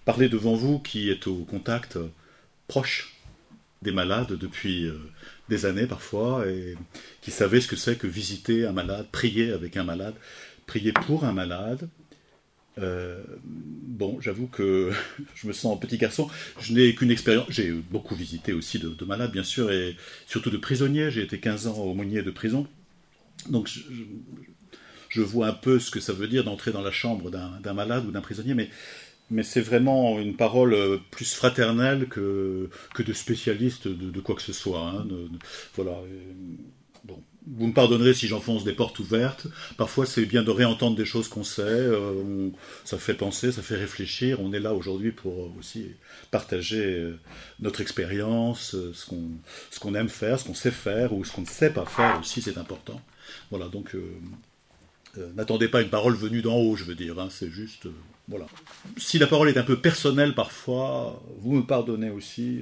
parler devant vous qui êtes au contact proche des malades depuis des années parfois, et qui savez ce que c'est que visiter un malade, prier avec un malade, prier pour un malade. Bon, j'avoue que je me sens petit garçon. Je n'ai qu'une expérience. J'ai beaucoup visité aussi de malades, bien sûr, et surtout de prisonniers. J'ai été 15 ans aumônier de prison. Donc, je vois un peu ce que ça veut dire d'entrer dans la chambre d'un malade ou d'un prisonnier, mais c'est vraiment une parole plus fraternelle que de spécialiste de quoi que ce soit. Hein. Voilà. Bon. Vous me pardonnerez si j'enfonce des portes ouvertes. Parfois, c'est bien de réentendre des choses qu'on sait. Ça fait penser, ça fait réfléchir. On est là aujourd'hui pour aussi partager notre expérience, ce qu'on aime faire, ce qu'on sait faire ou ce qu'on ne sait pas faire aussi, c'est important. Voilà, donc n'attendez pas une parole venue d'en haut, je veux dire. Hein, c'est juste... voilà. Si la parole est un peu personnelle parfois, vous me pardonnez aussi.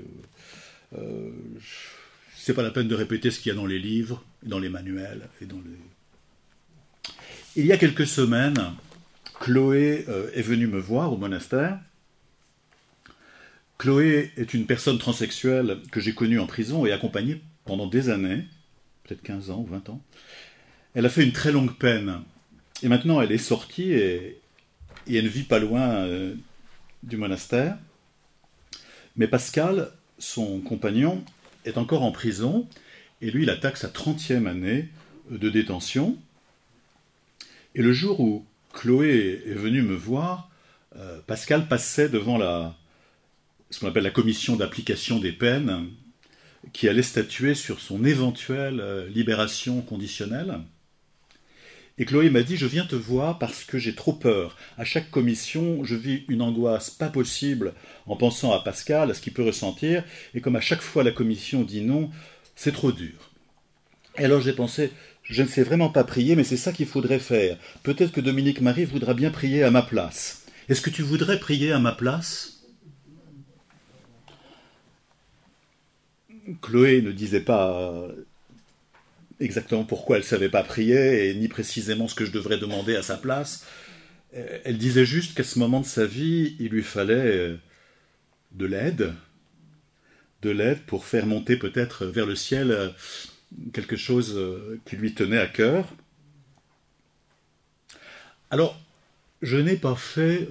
C'est pas la peine de répéter ce qu'il y a dans les livres, dans les manuels et dans les... Il y a quelques semaines, Chloé est venue me voir au monastère. Chloé est une personne transsexuelle que j'ai connue en prison et accompagnée pendant des années, peut-être 15 ans ou 20 ans. Elle a fait une très longue peine. Et maintenant, elle est sortie et elle ne vit pas loin du monastère. Mais Pascal, son compagnon, est encore en prison. Et lui, il attaque sa 30e année de détention. Et le jour où Chloé est venue me voir, Pascal passait devant ce qu'on appelle la commission d'application des peines, qui allait statuer sur son éventuelle libération conditionnelle. Et Chloé m'a dit, je viens te voir parce que j'ai trop peur. À chaque commission, je vis une angoisse pas possible en pensant à Pascal, à ce qu'il peut ressentir. Et comme à chaque fois la commission dit non, c'est trop dur. Et alors j'ai pensé, je ne sais vraiment pas prier, mais c'est ça qu'il faudrait faire. Peut-être que Dominique Marie voudra bien prier à ma place. Est-ce que tu voudrais prier à ma place ? Chloé ne disait pas exactement pourquoi elle ne savait pas prier, et ni précisément ce que je devrais demander à sa place. Elle disait juste qu'à ce moment de sa vie, il lui fallait de l'aide pour faire monter peut-être vers le ciel quelque chose qui lui tenait à cœur. Alors, je n'ai pas fait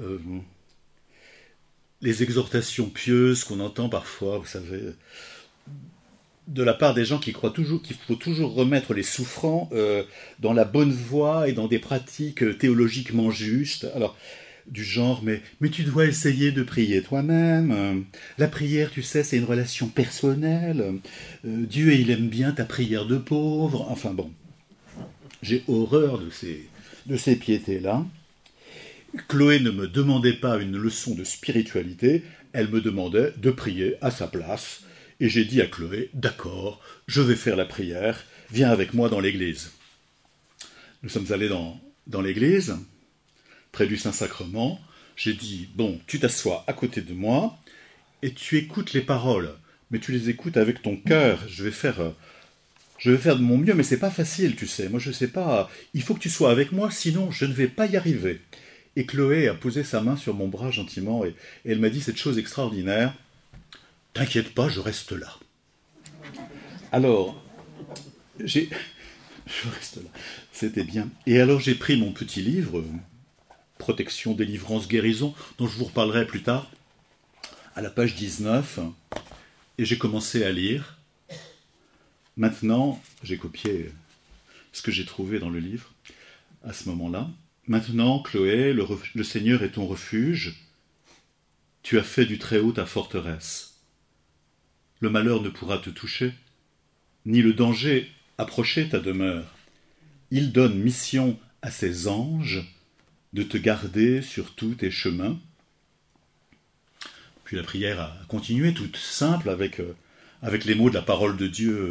les exhortations pieuses qu'on entend parfois, vous savez, de la part des gens qui croient toujours qu'il faut toujours remettre les souffrants dans la bonne voie et dans des pratiques théologiquement justes. Alors, du genre, mais tu dois essayer de prier toi-même. La prière, tu sais, c'est une relation personnelle. Dieu, il aime bien ta prière de pauvre. Enfin bon, j'ai horreur de ces piétés-là. Chloé ne me demandait pas une leçon de spiritualité, elle me demandait de prier à sa place. Et j'ai dit à Chloé, d'accord, je vais faire la prière, viens avec moi dans l'église. Nous sommes allés dans l'église, près du Saint-Sacrement. J'ai dit, bon, tu t'assois à côté de moi et tu écoutes les paroles, mais tu les écoutes avec ton cœur. Je vais faire de mon mieux, mais c'est pas facile, tu sais. Moi, je sais pas. Il faut que tu sois avec moi, sinon je ne vais pas y arriver. Et Chloé a posé sa main sur mon bras gentiment et elle m'a dit cette chose extraordinaire. T'inquiète pas, je reste là. Alors, je reste là. C'était bien. Et alors j'ai pris mon petit livre, Protection, délivrance, guérison, dont je vous reparlerai plus tard, à la page 19, et j'ai commencé à lire. Maintenant, j'ai copié ce que j'ai trouvé dans le livre à ce moment-là. Maintenant, Chloé, le Seigneur est ton refuge. Tu as fait du Très-Haut ta forteresse. Le malheur ne pourra te toucher, ni le danger approcher ta demeure. Il donne mission à ses anges de te garder sur tous tes chemins. Puis la prière a continué, toute simple, avec les mots de la parole de Dieu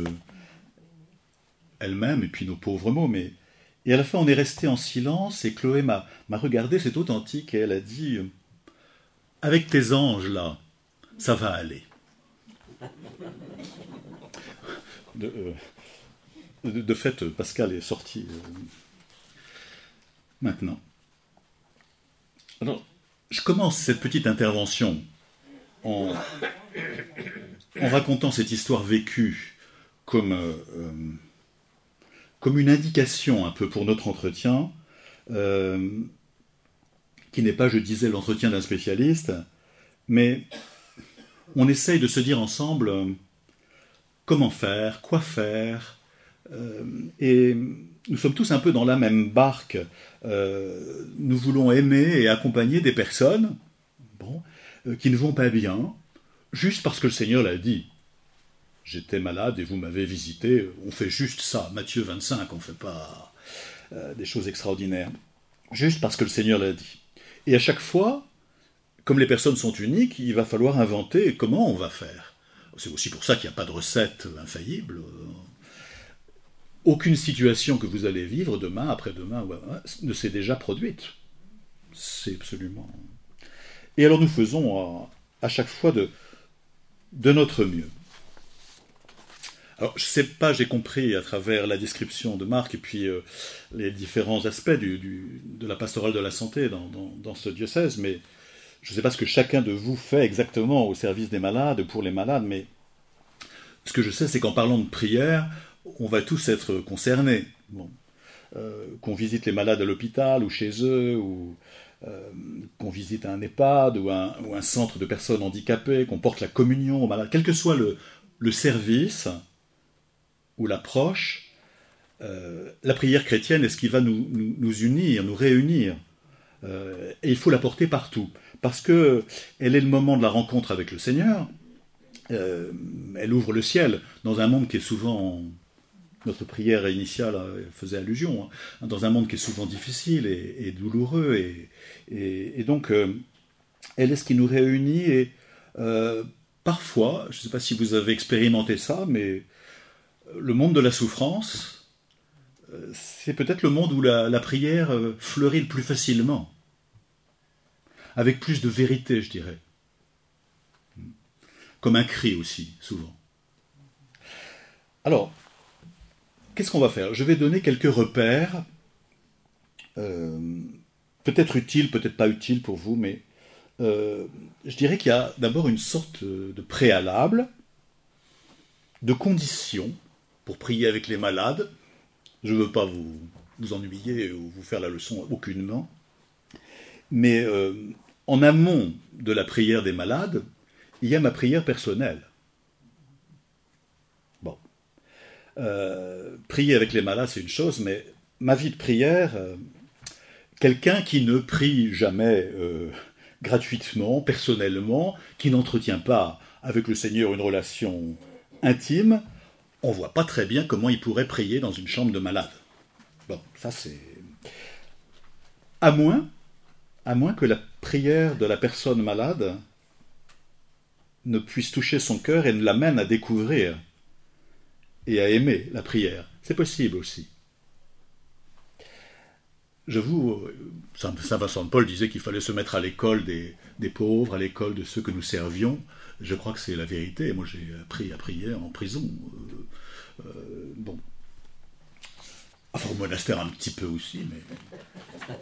elle-même, et puis nos pauvres mots. Et à la fin, on est resté en silence, et Chloé m'a regardé, c'est authentique, et elle a dit « Avec tes anges, là, ça va aller. » De fait, Pascal est sorti maintenant. Alors, Je commence cette petite intervention en, en racontant cette histoire vécue comme, comme une indication un peu pour notre entretien, qui n'est pas, je disais, l'entretien d'un spécialiste, mais on essaye de se dire ensemble comment faire, quoi faire, et nous sommes tous un peu dans la même barque. Nous voulons aimer et accompagner des personnes bon, qui ne vont pas bien, juste parce que le Seigneur l'a dit. J'étais malade et vous m'avez visité, on fait juste ça. Matthieu 25, on ne fait pas des choses extraordinaires. Juste parce que le Seigneur l'a dit. Et à chaque fois, comme les personnes sont uniques, il va falloir inventer comment on va faire. C'est aussi pour ça qu'il n'y a pas de recette infaillible. Aucune situation que vous allez vivre demain, après-demain, ne s'est déjà produite. C'est absolument... Et alors nous faisons à chaque fois de notre mieux. Alors je ne sais pas, j'ai compris à travers la description de Marc et puis les différents aspects de la pastorale de la santé dans ce diocèse, mais je ne sais pas ce que chacun de vous fait exactement au service des malades, pour les malades, mais ce que je sais, c'est qu'en parlant de prière, on va tous être concernés. Bon. Qu'on visite les malades à l'hôpital ou chez eux, ou qu'on visite un EHPAD ou un centre de personnes handicapées, qu'on porte la communion aux malades, quel que soit le service ou l'approche, la prière chrétienne est ce qui va nous unir, nous réunir. Et il faut la porter partout, parce qu'elle est le moment de la rencontre avec le Seigneur. Elle ouvre le ciel dans un monde qui est souvent... Notre prière initiale faisait allusion, hein, dans un monde qui est souvent difficile et douloureux. Et donc, elle est ce qui nous réunit. Et parfois, je ne sais pas si vous avez expérimenté ça, mais le monde de la souffrance, c'est peut-être le monde où la prière fleurit le plus facilement. Avec plus de vérité, je dirais. Comme un cri aussi, souvent. Alors, qu'est-ce qu'on va faire? Je vais donner quelques repères, peut-être utiles, peut-être pas utiles pour vous, mais je dirais qu'il y a d'abord une sorte de préalable, de conditions pour prier avec les malades. Je ne veux pas vous ennuyer ou vous faire la leçon aucunement, mais en amont de la prière des malades, il y a ma prière personnelle. Prier avec les malades, c'est une chose, mais ma vie de prière, quelqu'un qui ne prie jamais gratuitement, personnellement, qui n'entretient pas avec le Seigneur une relation intime, on ne voit pas très bien comment il pourrait prier dans une chambre de malade. Bon, ça c'est... À moins que la prière de la personne malade ne puisse toucher son cœur et ne l'amène à découvrir et à aimer la prière. C'est possible aussi. Saint Vincent de Paul disait qu'il fallait se mettre à l'école des pauvres, à l'école de ceux que nous servions. Je crois que c'est la vérité. Moi, j'ai appris à prier en prison. Bon. Enfin, au monastère un petit peu aussi, mais...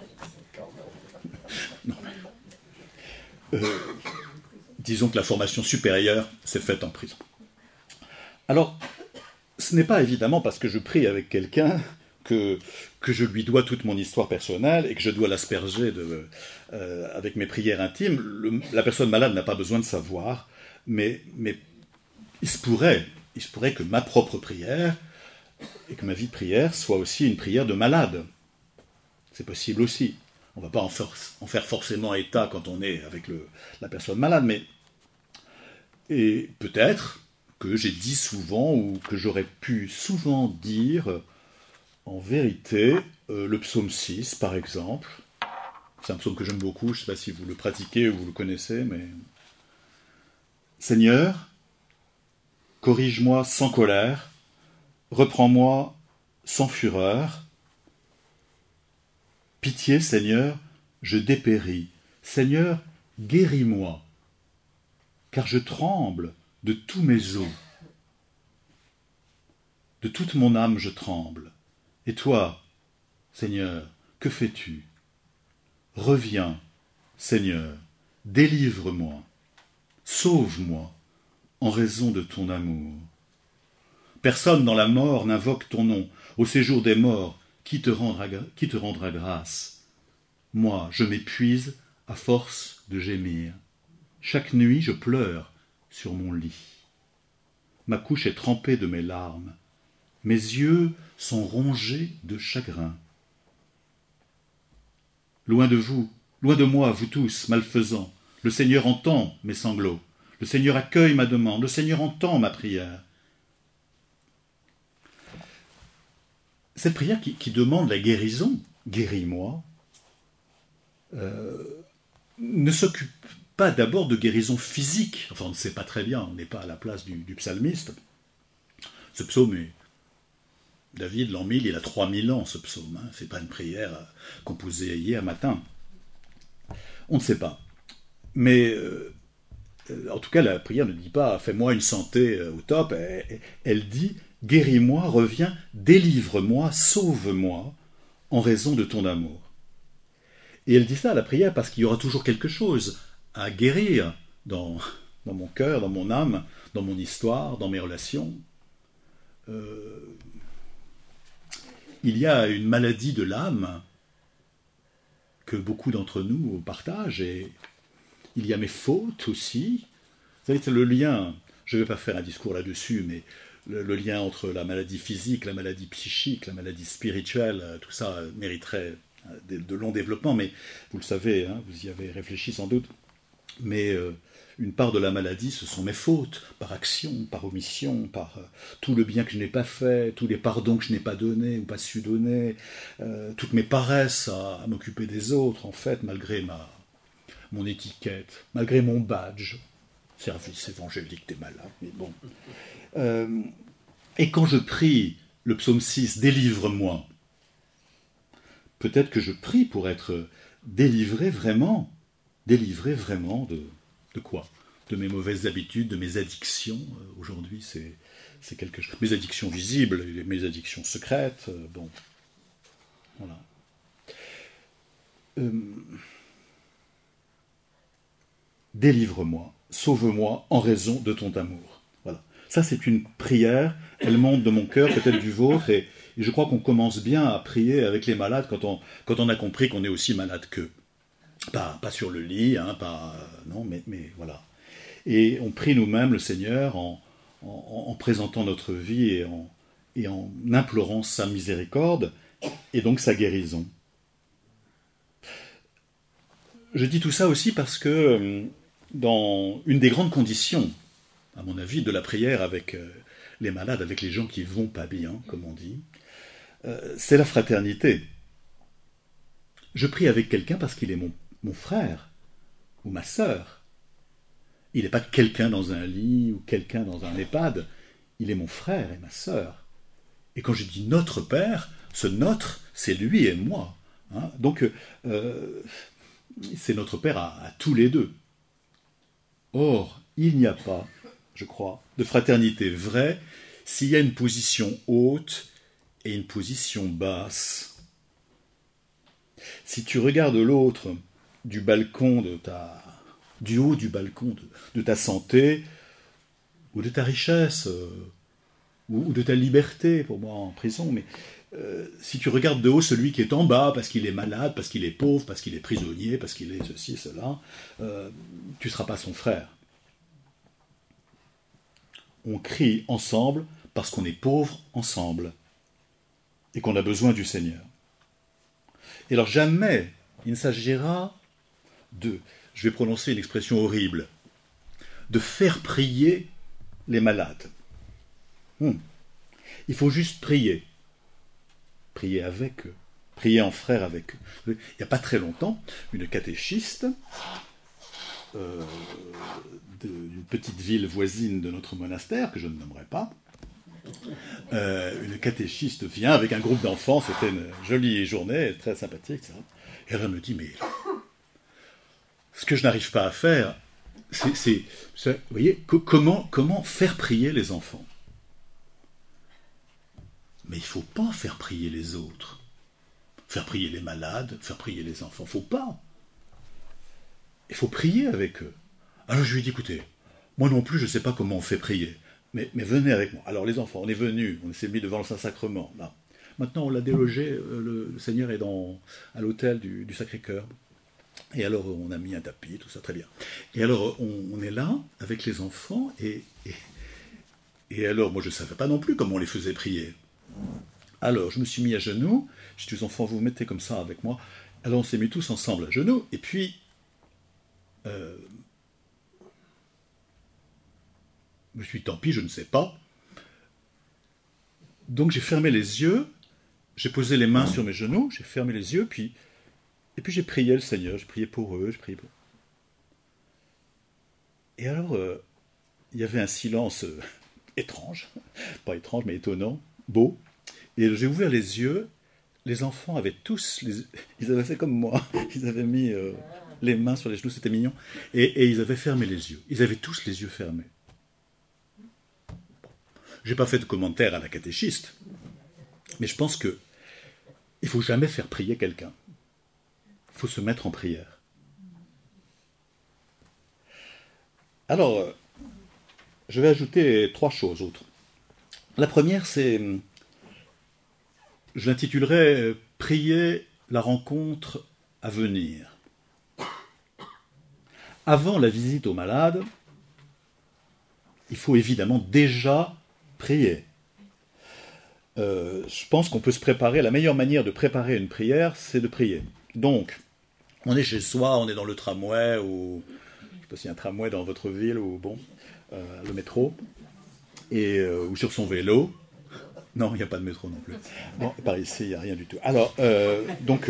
Non, mais... disons que la formation supérieure s'est faite en prison. Alors, ce n'est pas évidemment parce que je prie avec quelqu'un que je lui dois toute mon histoire personnelle et que je dois l'asperger avec mes prières intimes. La personne malade n'a pas besoin de savoir, mais il se pourrait que ma propre prière et que ma vie de prière soit aussi une prière de malade. C'est possible aussi. On ne va pas en faire forcément état quand on est avec la personne malade, mais... Et peut-être que j'ai dit souvent, ou que j'aurais pu souvent dire, en vérité, le psaume 6, par exemple. C'est un psaume que j'aime beaucoup, je ne sais pas si vous le pratiquez ou vous le connaissez, mais... Seigneur, corrige-moi sans colère, reprends-moi sans fureur. Pitié, Seigneur, je dépéris. Seigneur, guéris-moi, car je tremble de tous mes os. De toute mon âme je tremble. Et toi, Seigneur, que fais-tu? Reviens, Seigneur, délivre-moi, sauve-moi, en raison de ton amour. Personne dans la mort n'invoque ton nom. Au séjour des morts, qui te rendra grâce? Moi, je m'épuise à force de gémir. Chaque nuit, je pleure sur mon lit. Ma couche est trempée de mes larmes. Mes yeux sont rongés de chagrin. Loin de vous, loin de moi, vous tous, malfaisants, le Seigneur entend mes sanglots. Le Seigneur accueille ma demande. Le Seigneur entend ma prière. Cette prière qui demande la guérison, guéris-moi, ne s'occupe pas d'abord de guérison physique. Enfin, on ne sait pas très bien, on n'est pas à la place du psalmiste. Ce psaume est... David, l'an 1000, il a 3000 ans, ce psaume. Ce n'est pas une prière composée hier matin. On ne sait pas. Mais, en tout cas, la prière ne dit pas « fais-moi une santé au top ». Elle dit « guéris-moi, reviens, délivre-moi, sauve-moi, en raison de ton amour ». Et elle dit ça, la prière, parce qu'il y aura toujours quelque chose à guérir dans mon cœur, dans mon âme, dans mon histoire, dans mes relations. Il y a une maladie de l'âme que beaucoup d'entre nous partagent, et il y a mes fautes aussi. Vous savez, c'est le lien, je ne vais pas faire un discours là-dessus, mais le lien entre la maladie physique, la maladie psychique, la maladie spirituelle, tout ça mériterait de longs développements, mais vous le savez, hein, vous y avez réfléchi sans doute, mais une part de la maladie, ce sont mes fautes, par action, par omission, par tout le bien que je n'ai pas fait, tous les pardons que je n'ai pas donnés ou pas su donner, toutes mes paresses à m'occuper des autres, en fait, malgré mon étiquette, malgré mon badge, service évangélique des malades, mais bon. Et quand je prie le psaume 6, « Délivre-moi », peut-être que je prie pour être délivré vraiment de quoi? De mes mauvaises habitudes, de mes addictions. Aujourd'hui, c'est quelque chose. Mes addictions visibles, mes addictions secrètes. Bon, voilà. Délivre-moi, sauve-moi en raison de ton amour. Voilà. Ça, c'est une prière. Elle monte de mon cœur, peut-être du vôtre, et je crois qu'on commence bien à prier avec les malades quand on a compris qu'on est aussi malade qu'eux. Pas sur le lit, hein, non, mais voilà. Et on prie nous-mêmes le Seigneur en présentant notre vie et en implorant sa miséricorde et donc sa guérison. Je dis tout ça aussi parce que dans une des grandes conditions, à mon avis, de la prière avec les malades, avec les gens qui vont pas bien, comme on dit, c'est la fraternité. Je prie avec quelqu'un parce qu'il est mon frère ou ma sœur. Il n'est pas quelqu'un dans un lit ou quelqu'un dans un EHPAD. Il est mon frère et ma sœur. Et quand je dis notre Père, ce notre, c'est lui et moi. Hein. Donc, c'est notre Père à tous les deux. Or, il n'y a pas, je crois, de fraternité vraie s'il y a une position haute et une position basse. Si tu regardes l'autre du balcon du haut du balcon de ta santé, ou de ta richesse, ou de ta liberté, pour moi en prison, mais si tu regardes de haut celui qui est en bas, parce qu'il est malade, parce qu'il est pauvre, parce qu'il est prisonnier, parce qu'il est ceci, cela, tu ne seras pas son frère. On crie ensemble parce qu'on est pauvre ensemble, et qu'on a besoin du Seigneur. Et alors jamais il ne s'agira je vais prononcer une expression horrible, de faire prier les malades. Il faut juste prier. Prier avec eux. Prier en frère avec eux. Il n'y a pas très longtemps, une catéchiste d'une petite ville voisine de notre monastère, que je ne nommerai pas, une catéchiste vient avec un groupe d'enfants, c'était une jolie journée, très sympathique, ça. Et elle me dit, mais ce que je n'arrive pas à faire, c'est vous voyez, comment faire prier les enfants? Mais il ne faut pas faire prier les autres. Faire prier les malades, faire prier les enfants, il ne faut pas. il faut prier avec eux. Alors je lui ai dit, écoutez, moi non plus, je ne sais pas comment on fait prier, mais venez avec moi. Alors les enfants, on est venus, on s'est mis devant le Saint-Sacrement, là. Maintenant, on l'a délogé, le Seigneur est à l'autel du Sacré-Cœur. Et alors, on a mis un tapis, tout ça, très bien. Et alors, on est là, avec les enfants, et alors, moi, je ne savais pas non plus comment on les faisait prier. Alors, je me suis mis à genoux, j'ai dit aux enfants, vous vous mettez comme ça avec moi. Alors, on s'est mis tous ensemble à genoux, et puis, je me suis dit, tant pis, je ne sais pas. Donc, j'ai fermé les yeux, j'ai posé les mains sur mes genoux, j'ai fermé les yeux, et puis j'ai prié le Seigneur, j'ai prié pour eux, j'ai prié pour eux. Et alors, il y avait un silence étrange, pas étrange, mais étonnant, beau. Et j'ai ouvert les yeux, les enfants avaient tous, ils avaient fait comme moi, ils avaient mis les mains sur les genoux, c'était mignon, et ils avaient fermé les yeux. Ils avaient tous les yeux fermés. J'ai pas fait de commentaire à la catéchiste, mais je pense que il faut jamais faire prier quelqu'un. Il faut se mettre en prière. Alors, je vais ajouter 3 choses autres. La première, c'est, je l'intitulerai « Prier la rencontre à venir ». Avant la visite aux malades, il faut évidemment déjà prier. Je pense qu'on peut se préparer, la meilleure manière de préparer une prière, c'est de prier. Donc, on est chez soi, on est dans le tramway, ou je ne sais pas s'il y a un tramway dans votre ville, ou bon, le métro, ou sur son vélo. Non, il n'y a pas de métro non plus. Bon, par ici, il n'y a rien du tout. Alors, donc,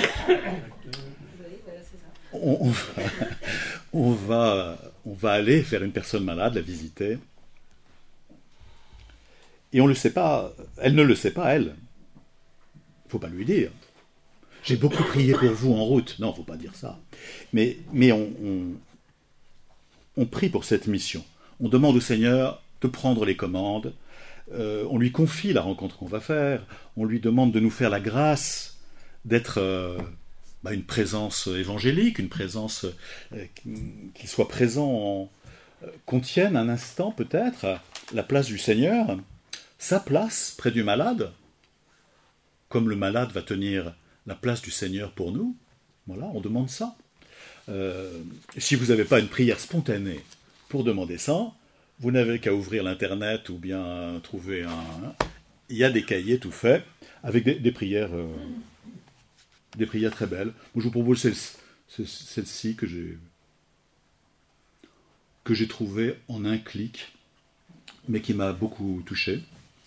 on va aller faire une personne malade, la visiter. Et on ne le sait pas, elle ne le sait pas, elle. Il ne faut pas lui dire. J'ai beaucoup prié pour vous en route. Non, il ne faut pas dire ça. Mais on prie pour cette mission. On demande au Seigneur de prendre les commandes. On lui confie la rencontre qu'on va faire. On lui demande de nous faire la grâce d'être une présence évangélique, une présence qui soit présent, contienne un instant peut-être la place du Seigneur, sa place près du malade, comme le malade va tenir la place du Seigneur pour nous. Voilà, on demande ça. Si vous n'avez pas une prière spontanée pour demander ça, vous n'avez qu'à ouvrir l'Internet ou bien trouver un... Il y a des cahiers tout faits avec des prières très belles. Moi, je vous propose celle-ci que j'ai trouvée en un clic, mais qui m'a beaucoup touché.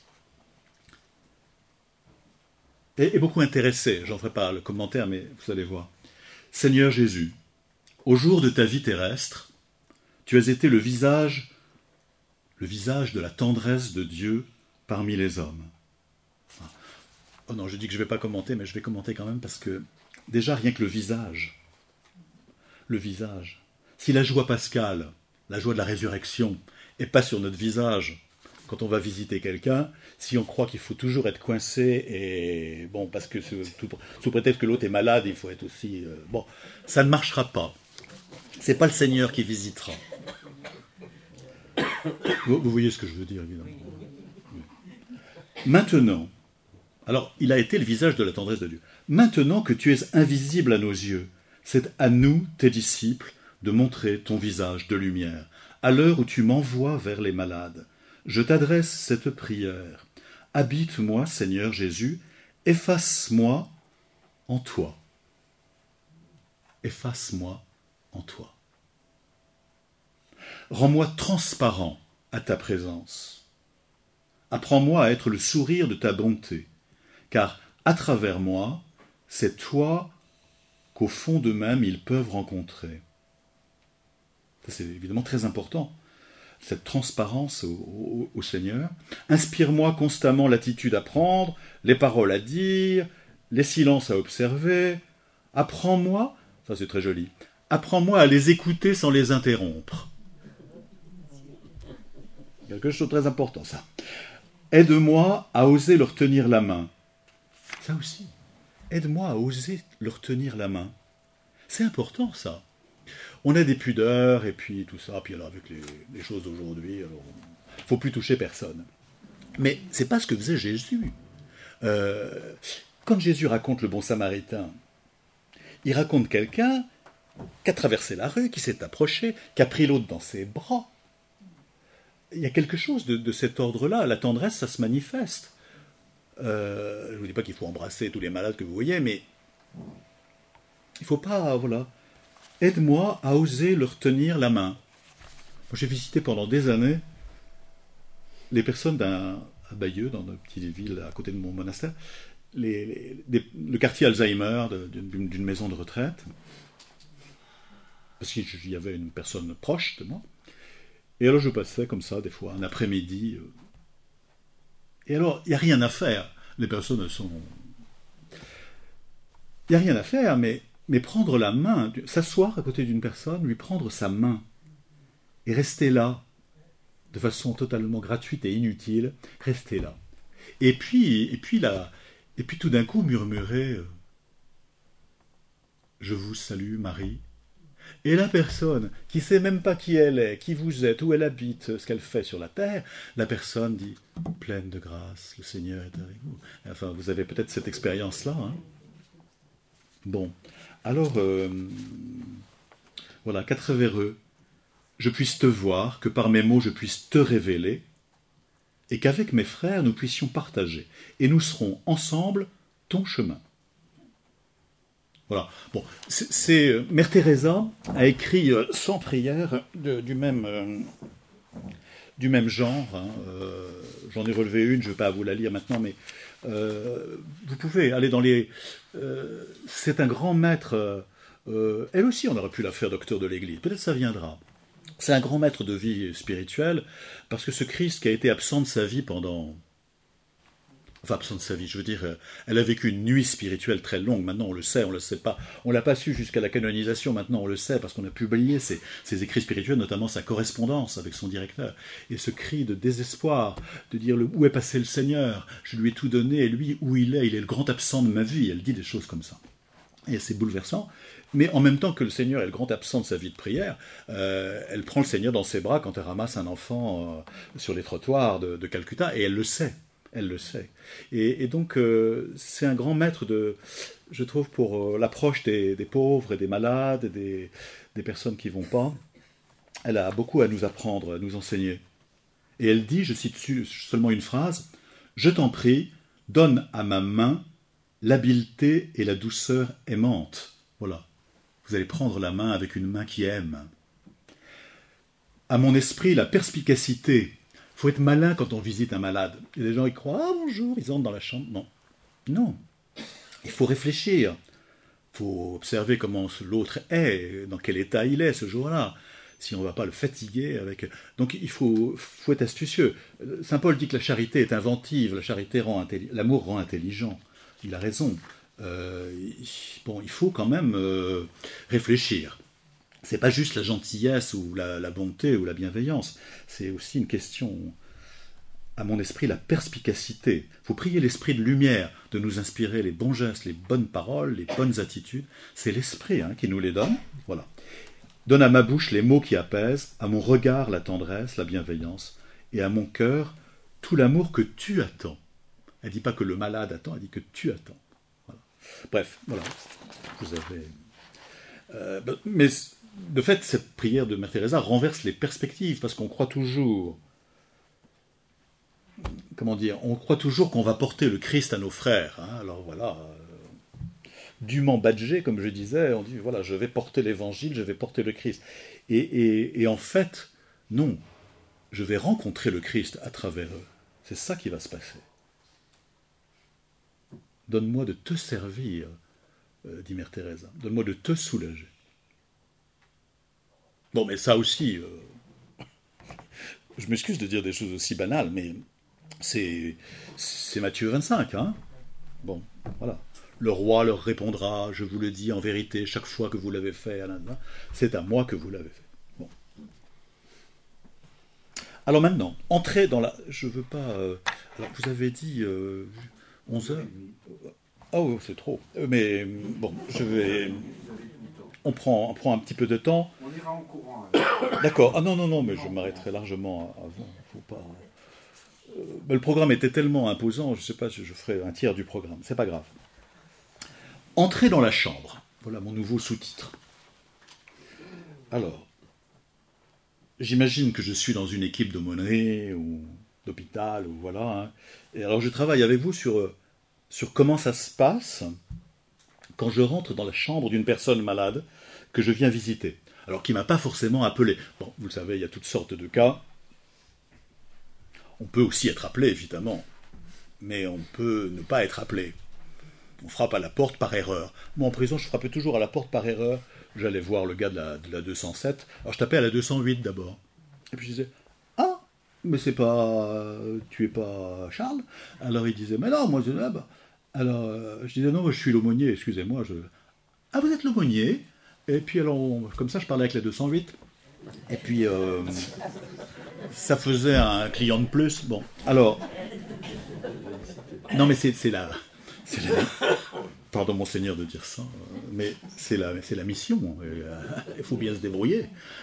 Et beaucoup intéressé. J'en ferai pas le commentaire, mais vous allez voir. Seigneur Jésus, au jour de ta vie terrestre, tu as été le visage de la tendresse de Dieu parmi les hommes. Oh non, je dis que je ne vais pas commenter, mais je vais commenter quand même parce que, déjà, rien que le visage, si la joie pascale, la joie de la résurrection, n'est pas sur notre visage, quand on va visiter quelqu'un, si on croit qu'il faut toujours être coincé, et bon, parce que sous prétexte que l'autre est malade, il faut être aussi... bon, ça ne marchera pas. C'est pas le Seigneur qui visitera. Vous voyez ce que je veux dire, évidemment. Maintenant, alors, il a été le visage de la tendresse de Dieu. Maintenant que tu es invisible à nos yeux, c'est à nous, tes disciples, de montrer ton visage de lumière. À l'heure où tu m'envoies vers les malades, je t'adresse cette prière. Habite-moi, Seigneur Jésus, efface-moi en toi. Efface-moi en toi. Rends-moi transparent à ta présence. Apprends-moi à être le sourire de ta bonté, car à travers moi, c'est toi qu'au fond d'eux-mêmes ils peuvent rencontrer. Ça, c'est évidemment très important, cette transparence au Seigneur. Inspire-moi constamment l'attitude à prendre, les paroles à dire, les silences à observer. Apprends-moi, ça c'est très joli, apprends-moi à les écouter sans les interrompre. Quelque chose de très important, ça. Aide-moi à oser leur tenir la main. Ça aussi. Aide-moi à oser leur tenir la main. C'est important, ça. on a des pudeurs, et puis tout ça, puis alors avec les choses d'aujourd'hui, il ne faut plus toucher personne. Mais c'est pas ce que faisait Jésus. Quand Jésus raconte le bon samaritain, il raconte quelqu'un qui a traversé la rue, qui s'est approché, qui a pris l'autre dans ses bras. Il y a quelque chose de cet ordre-là. La tendresse, ça se manifeste. Je ne vous dis pas qu'il faut embrasser tous les malades que vous voyez, mais il ne faut pas, voilà. Aide-moi à oser leur tenir la main. Moi, j'ai visité pendant des années les personnes à Bayeux, dans une petite ville à côté de mon monastère, le quartier Alzheimer d'une maison de retraite, parce qu'il y avait une personne proche de moi. Et alors je passais comme ça, des fois, un après-midi. Et alors, il n'y a rien à faire. Les personnes sont... Il n'y a rien à faire, mais prendre la main, s'asseoir à côté d'une personne, lui prendre sa main, et rester là, de façon totalement gratuite et inutile, rester là. Et puis tout d'un coup murmurer « Je vous salue, Marie ». Et la personne qui ne sait même pas qui elle est, qui vous êtes, où elle habite, ce qu'elle fait sur la terre, la personne dit « Pleine de grâce, le Seigneur est avec vous ». Enfin, vous avez peut-être cette expérience-là. Hein. Bon, alors, voilà, qu'à travers eux, je puisse te voir, que par mes mots je puisse te révéler, et qu'avec mes frères nous puissions partager, et nous serons ensemble ton chemin. Voilà. Bon, Mère Teresa a écrit 100 prières du même genre. Hein. J'en ai relevé une, je ne vais pas vous la lire maintenant, mais vous pouvez aller dans les... c'est un grand maître. Elle aussi, on aurait pu la faire docteur de l'Église. Peut-être ça viendra. C'est un grand maître de vie spirituelle, parce que ce Christ qui a été absent de sa vie pendant... Enfin, absent de sa vie, je veux dire, elle a vécu une nuit spirituelle très longue, maintenant on le sait, on ne le sait pas. On ne l'a pas su jusqu'à la canonisation, maintenant on le sait, parce qu'on a publié ses écrits spirituels, notamment sa correspondance avec son directeur. Et ce cri de désespoir, de dire où est passé le Seigneur, je lui ai tout donné, et lui, où il est le grand absent de ma vie. Elle dit des choses comme ça. Et c'est bouleversant. Mais en même temps que le Seigneur est le grand absent de sa vie de prière, elle prend le Seigneur dans ses bras quand elle ramasse un enfant sur les trottoirs de Calcutta, et elle le sait. Elle le sait. Et donc, c'est un grand maître, je trouve, pour l'approche des pauvres et des malades, et des personnes qui ne vont pas. Elle a beaucoup à nous apprendre, à nous enseigner. Et elle dit, je cite seulement une phrase, « Je t'en prie, donne à ma main l'habileté et la douceur aimantes. » Voilà. Vous allez prendre la main avec une main qui aime. À mon esprit, la perspicacité. Il faut être malin quand on visite un malade. Il y a des gens qui croient « Ah, bonjour », ils entrent dans la chambre. Non. Non. Il faut réfléchir. Il faut observer comment l'autre est, dans quel état il est ce jour-là. Si on ne va pas le fatiguer avec... Donc il faut être astucieux. Saint Paul dit que la charité est inventive, la charité l'amour rend intelligent. Il a raison. Bon, il faut quand même réfléchir. C'est pas juste la gentillesse ou la bonté ou la bienveillance. C'est aussi une question, à mon esprit, la perspicacité. Il faut prier l'esprit de lumière de nous inspirer les bons gestes, les bonnes paroles, les bonnes attitudes. C'est l'esprit qui nous les donne. Voilà. Donne à ma bouche les mots qui apaisent, à mon regard la tendresse, la bienveillance, et à mon cœur tout l'amour que tu attends. Elle ne dit pas que le malade attend, elle dit que tu attends. Voilà. Bref, voilà. Vous avez... mais de fait, cette prière de Mère Teresa renverse les perspectives, parce qu'on croit toujours... Comment dire ? On croit toujours qu'on va porter le Christ à nos frères. Hein. Alors voilà... dûment badgé, comme je disais, on dit, voilà, je vais porter l'évangile, je vais porter le Christ. Et en fait, non, je vais rencontrer le Christ à travers eux. C'est ça qui va se passer. Donne-moi de te servir, dit Mère Teresa. Donne-moi de te soulager. Bon, mais ça aussi, je m'excuse de dire des choses aussi banales, mais c'est Matthieu 25, hein. Bon, voilà. Le roi leur répondra, je vous le dis en vérité, chaque fois que vous l'avez fait, c'est à moi que vous l'avez fait. Bon. Alors maintenant, entrez dans la... Je veux pas... alors vous avez dit 11 heures. Oh, c'est trop. Mais bon, je vais... on prend un petit peu de temps. On ira en courant. D'accord. Ah non, mais je m'arrêterai largement avant. Faut pas... le programme était tellement imposant, je ne sais pas si je ferai un tiers du programme. C'est pas grave. Entrer dans la chambre. Voilà mon nouveau sous-titre. Alors, j'imagine que je suis dans une équipe d'aumônerie ou d'hôpital, ou voilà. Hein. Et alors, je travaille avec vous sur comment ça se passe quand je rentre dans la chambre d'une personne malade que je viens visiter. Alors, qui ne m'a pas forcément appelé. Bon, vous le savez, il y a toutes sortes de cas. On peut aussi être appelé, évidemment. Mais on peut ne pas être appelé. On frappe à la porte par erreur. Moi, en prison, je frappais toujours à la porte par erreur. J'allais voir le gars de la 207. Alors, je tapais à la 208 d'abord. Et puis, je disais, ah, mais c'est pas... Tu es pas Charles? Alors, il disait, mais non, moi, je... Ah, bah. Alors, je disais, non, moi, je suis l'aumônier, excusez-moi. Ah, vous êtes l'aumônier? Et puis, alors, comme ça, je parlais avec la 208. Et puis, ça faisait un client de plus. Bon, alors... Non, mais c'est la... Pardon, monseigneur, de dire ça, mais c'est la mission. Il faut bien se débrouiller.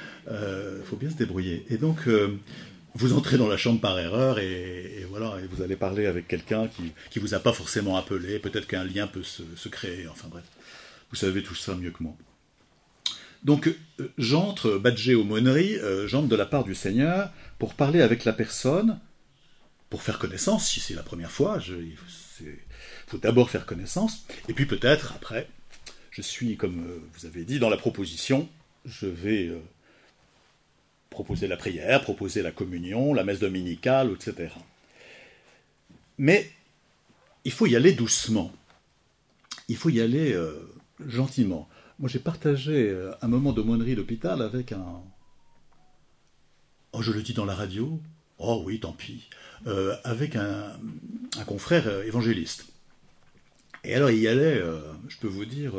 Et donc, vous entrez dans la chambre par erreur et voilà, et vous allez parler avec quelqu'un qui vous a pas forcément appelé. Peut-être qu'un lien peut se créer. Enfin bref, vous savez tout ça mieux que moi. Donc, j'entre, badgé aumônerie, j'entre de la part du Seigneur pour parler avec la personne, pour faire connaissance, si c'est la première fois. Il faut d'abord faire connaissance, et puis peut-être, après, je suis, comme vous avez dit, dans la proposition, je vais proposer la prière, proposer la communion, la messe dominicale, etc. Mais il faut y aller doucement. Il faut y aller gentiment. Moi, j'ai partagé un moment d'aumônerie d'hôpital avec un... Oh, je le dis dans la radio? Oh oui, tant pis. Avec un confrère évangéliste. Et alors, il y allait, je peux vous dire,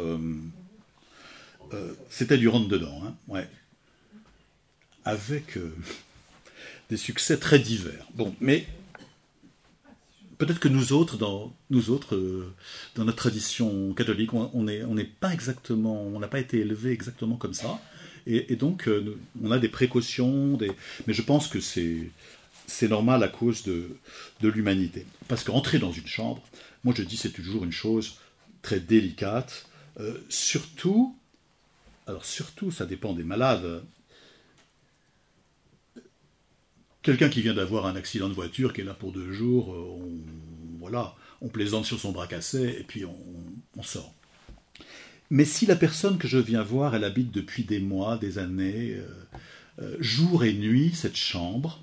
c'était du rentre-dedans, hein, ouais. Avec des succès très divers. Bon, mais peut-être que nous autres, dans notre tradition catholique, on n'est pas exactement, on n'a pas été élevés exactement comme ça, et donc on a des précautions, mais je pense que c'est normal à cause de l'humanité. Parce qu'entrer dans une chambre, moi je dis c'est toujours une chose très délicate, surtout ça dépend des malades. Quelqu'un qui vient d'avoir un accident de voiture, qui est là pour 2 jours, on plaisante sur son bras cassé et puis on sort. Mais si la personne que je viens voir, elle habite depuis des mois, des années, jour et nuit, cette chambre,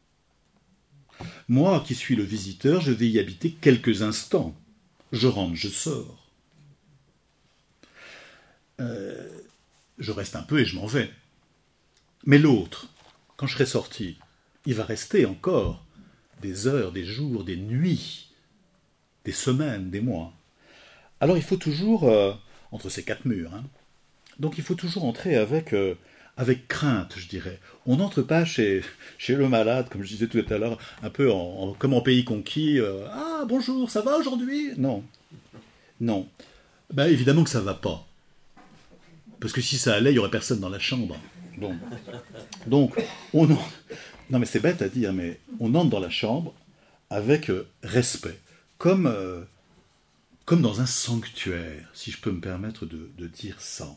moi qui suis le visiteur, je vais y habiter quelques instants. Je rentre, je sors. Je reste un peu et je m'en vais. Mais l'autre, quand je serai sorti, il va rester encore des heures, des jours, des nuits, des semaines, des mois. Alors il faut toujours, entre ces 4 murs, hein, donc il faut toujours entrer avec crainte, je dirais. On n'entre pas chez le malade, comme je disais tout à l'heure, un peu comme en pays conquis. Ah, bonjour, ça va aujourd'hui? Non. Non. Ben, évidemment que ça va pas. Parce que si ça allait, il n'y aurait personne dans la chambre. Donc on entre... Non, mais c'est bête à dire, mais on entre dans la chambre avec respect. Comme dans un sanctuaire, si je peux me permettre de dire ça.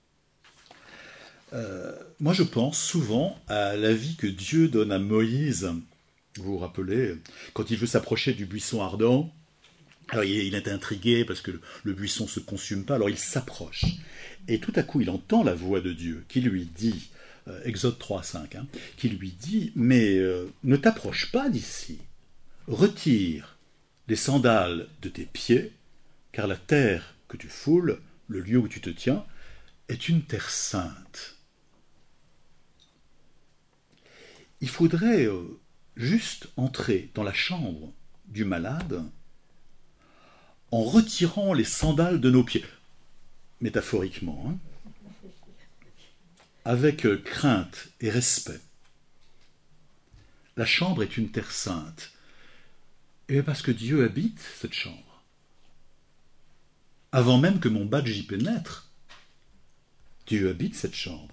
Moi, je pense souvent à la vie que Dieu donne à Moïse. Vous vous rappelez, quand il veut s'approcher du buisson ardent, alors il est intrigué parce que le buisson ne se consume pas, alors il s'approche. Et tout à coup, il entend la voix de Dieu qui lui dit, Exode 3:5, hein, qui lui dit, mais ne t'approche pas d'ici, retire les sandales de tes pieds, car la terre que tu foules, le lieu où tu te tiens, est une terre sainte. Il faudrait juste entrer dans la chambre du malade en retirant les sandales de nos pieds, métaphoriquement, hein, avec crainte et respect. La chambre est une terre sainte, et parce que Dieu habite cette chambre. Avant même que mon badge y pénètre, Dieu habite cette chambre.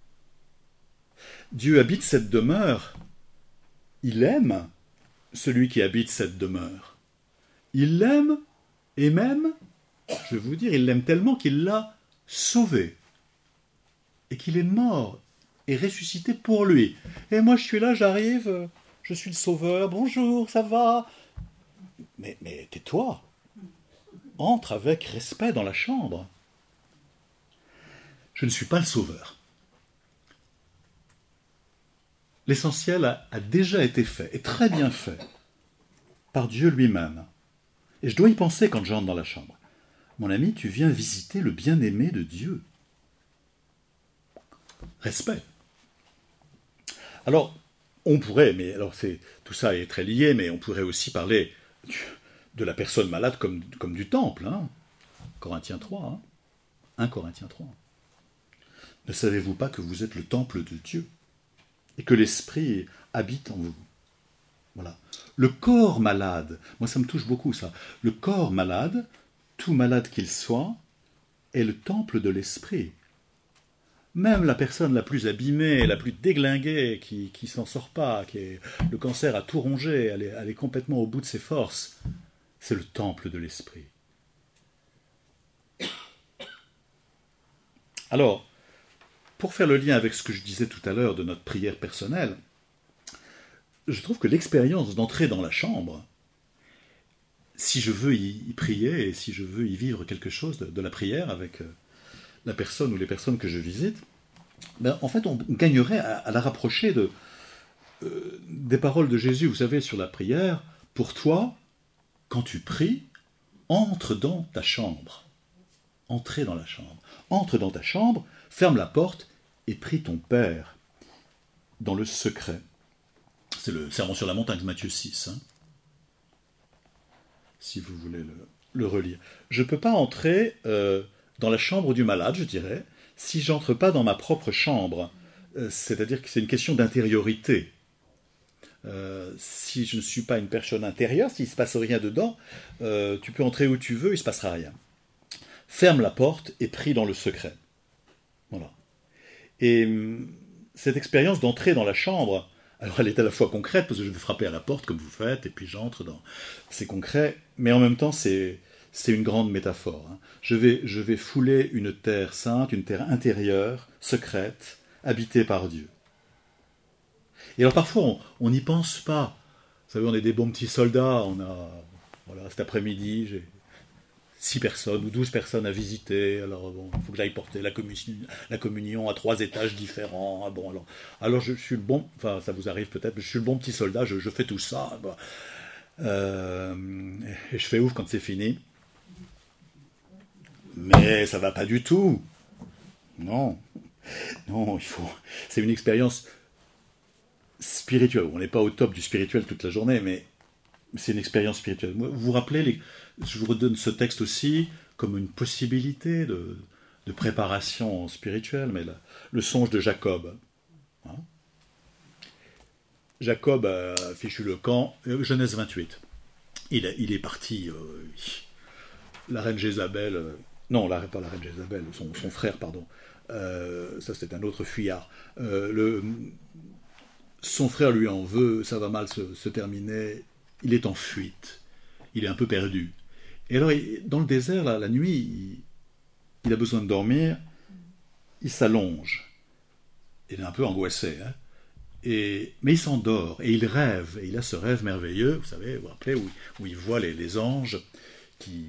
Dieu habite cette demeure. Il aime celui qui habite cette demeure. Il l'aime, et même, je vais vous dire, il l'aime tellement qu'il l'a sauvé. Et qu'il est mort et ressuscité pour lui. Et moi, je suis là, j'arrive, je suis le sauveur, bonjour, ça va? Mais tais-toi. Entre avec respect dans la chambre. Je ne suis pas le sauveur. L'essentiel a déjà été fait, et très bien fait, par Dieu lui-même. Et je dois y penser quand j'entre dans la chambre. Mon ami, tu viens visiter le bien-aimé de Dieu. Respect. Alors, on pourrait, mais alors tout ça est très lié, mais on pourrait aussi parler de la personne malade comme du temple. Hein. Corinthiens 3. Hein. 1 Corinthiens 3. Ne savez-vous pas que vous êtes le temple de Dieu et que l'Esprit habite en vous? Voilà. Le corps malade, moi ça me touche beaucoup ça, le corps malade, tout malade qu'il soit, est le temple de l'Esprit. Même la personne la plus abîmée, la plus déglinguée, qui s'en sort pas, le cancer a tout rongé, elle est complètement au bout de ses forces, c'est le temple de l'Esprit. Alors, pour faire le lien avec ce que je disais tout à l'heure de notre prière personnelle, je trouve que l'expérience d'entrer dans la chambre, si je veux y prier et si je veux y vivre quelque chose de la prière avec la personne ou les personnes que je visite, ben, en fait, on gagnerait à la rapprocher des paroles de Jésus. Vous savez, sur la prière, pour toi, quand tu pries, entre dans ta chambre. Entrez dans la chambre. Entre dans ta chambre, ferme la porte et prie ton Père dans le secret. C'est le sermon sur la montagne de Matthieu 6. Hein, si vous voulez le relire. Je ne peux pas entrer dans la chambre du malade, je dirais, si j'entre pas dans ma propre chambre. C'est-à-dire que c'est une question d'intériorité. Si je ne suis pas une personne intérieure, s'il ne se passe rien dedans, tu peux entrer où tu veux, il ne se passera rien. Ferme la porte et prie dans le secret. Voilà. Et cette expérience d'entrer dans la chambre, alors elle est à la fois concrète, parce que je vais frapper à la porte comme vous faites, et puis j'entre dans... C'est concret, mais en même temps c'est une grande métaphore. Hein. Je vais fouler une terre sainte, une terre intérieure, secrète, habitée par Dieu. Et alors parfois on n'y pense pas. Vous savez, on est des bons petits soldats, voilà, cet après-midi, j'ai 6 personnes ou 12 personnes à visiter, alors bon, il faut que j'aille porter la communion à 3 étages différents. Ah bon, alors je suis le bon, enfin ça vous arrive peut-être, mais je suis le bon petit soldat, je fais tout ça. Bon. Et je fais ouf quand c'est fini. Mais ça va pas du tout. Non, c'est une expérience spirituelle. On n'est pas au top du spirituel toute la journée, mais c'est une expérience spirituelle. Vous vous rappelez, je vous redonne ce texte aussi comme une possibilité de préparation spirituelle, mais le songe de Jacob. Hein, Jacob a fichu le camp, Genèse 28. Il est parti, la reine Jézabel, non, pas la reine Jézabel, son frère, pardon, ça c'est un autre fuyard. Son frère lui en veut, ça va mal se terminer, il est en fuite, il est un peu perdu. Et alors, dans le désert, la nuit, il a besoin de dormir, il s'allonge. Il est un peu angoissé, hein. Mais il s'endort, et il rêve, et il a ce rêve merveilleux, vous savez, vous vous rappelez, où il voit les anges qui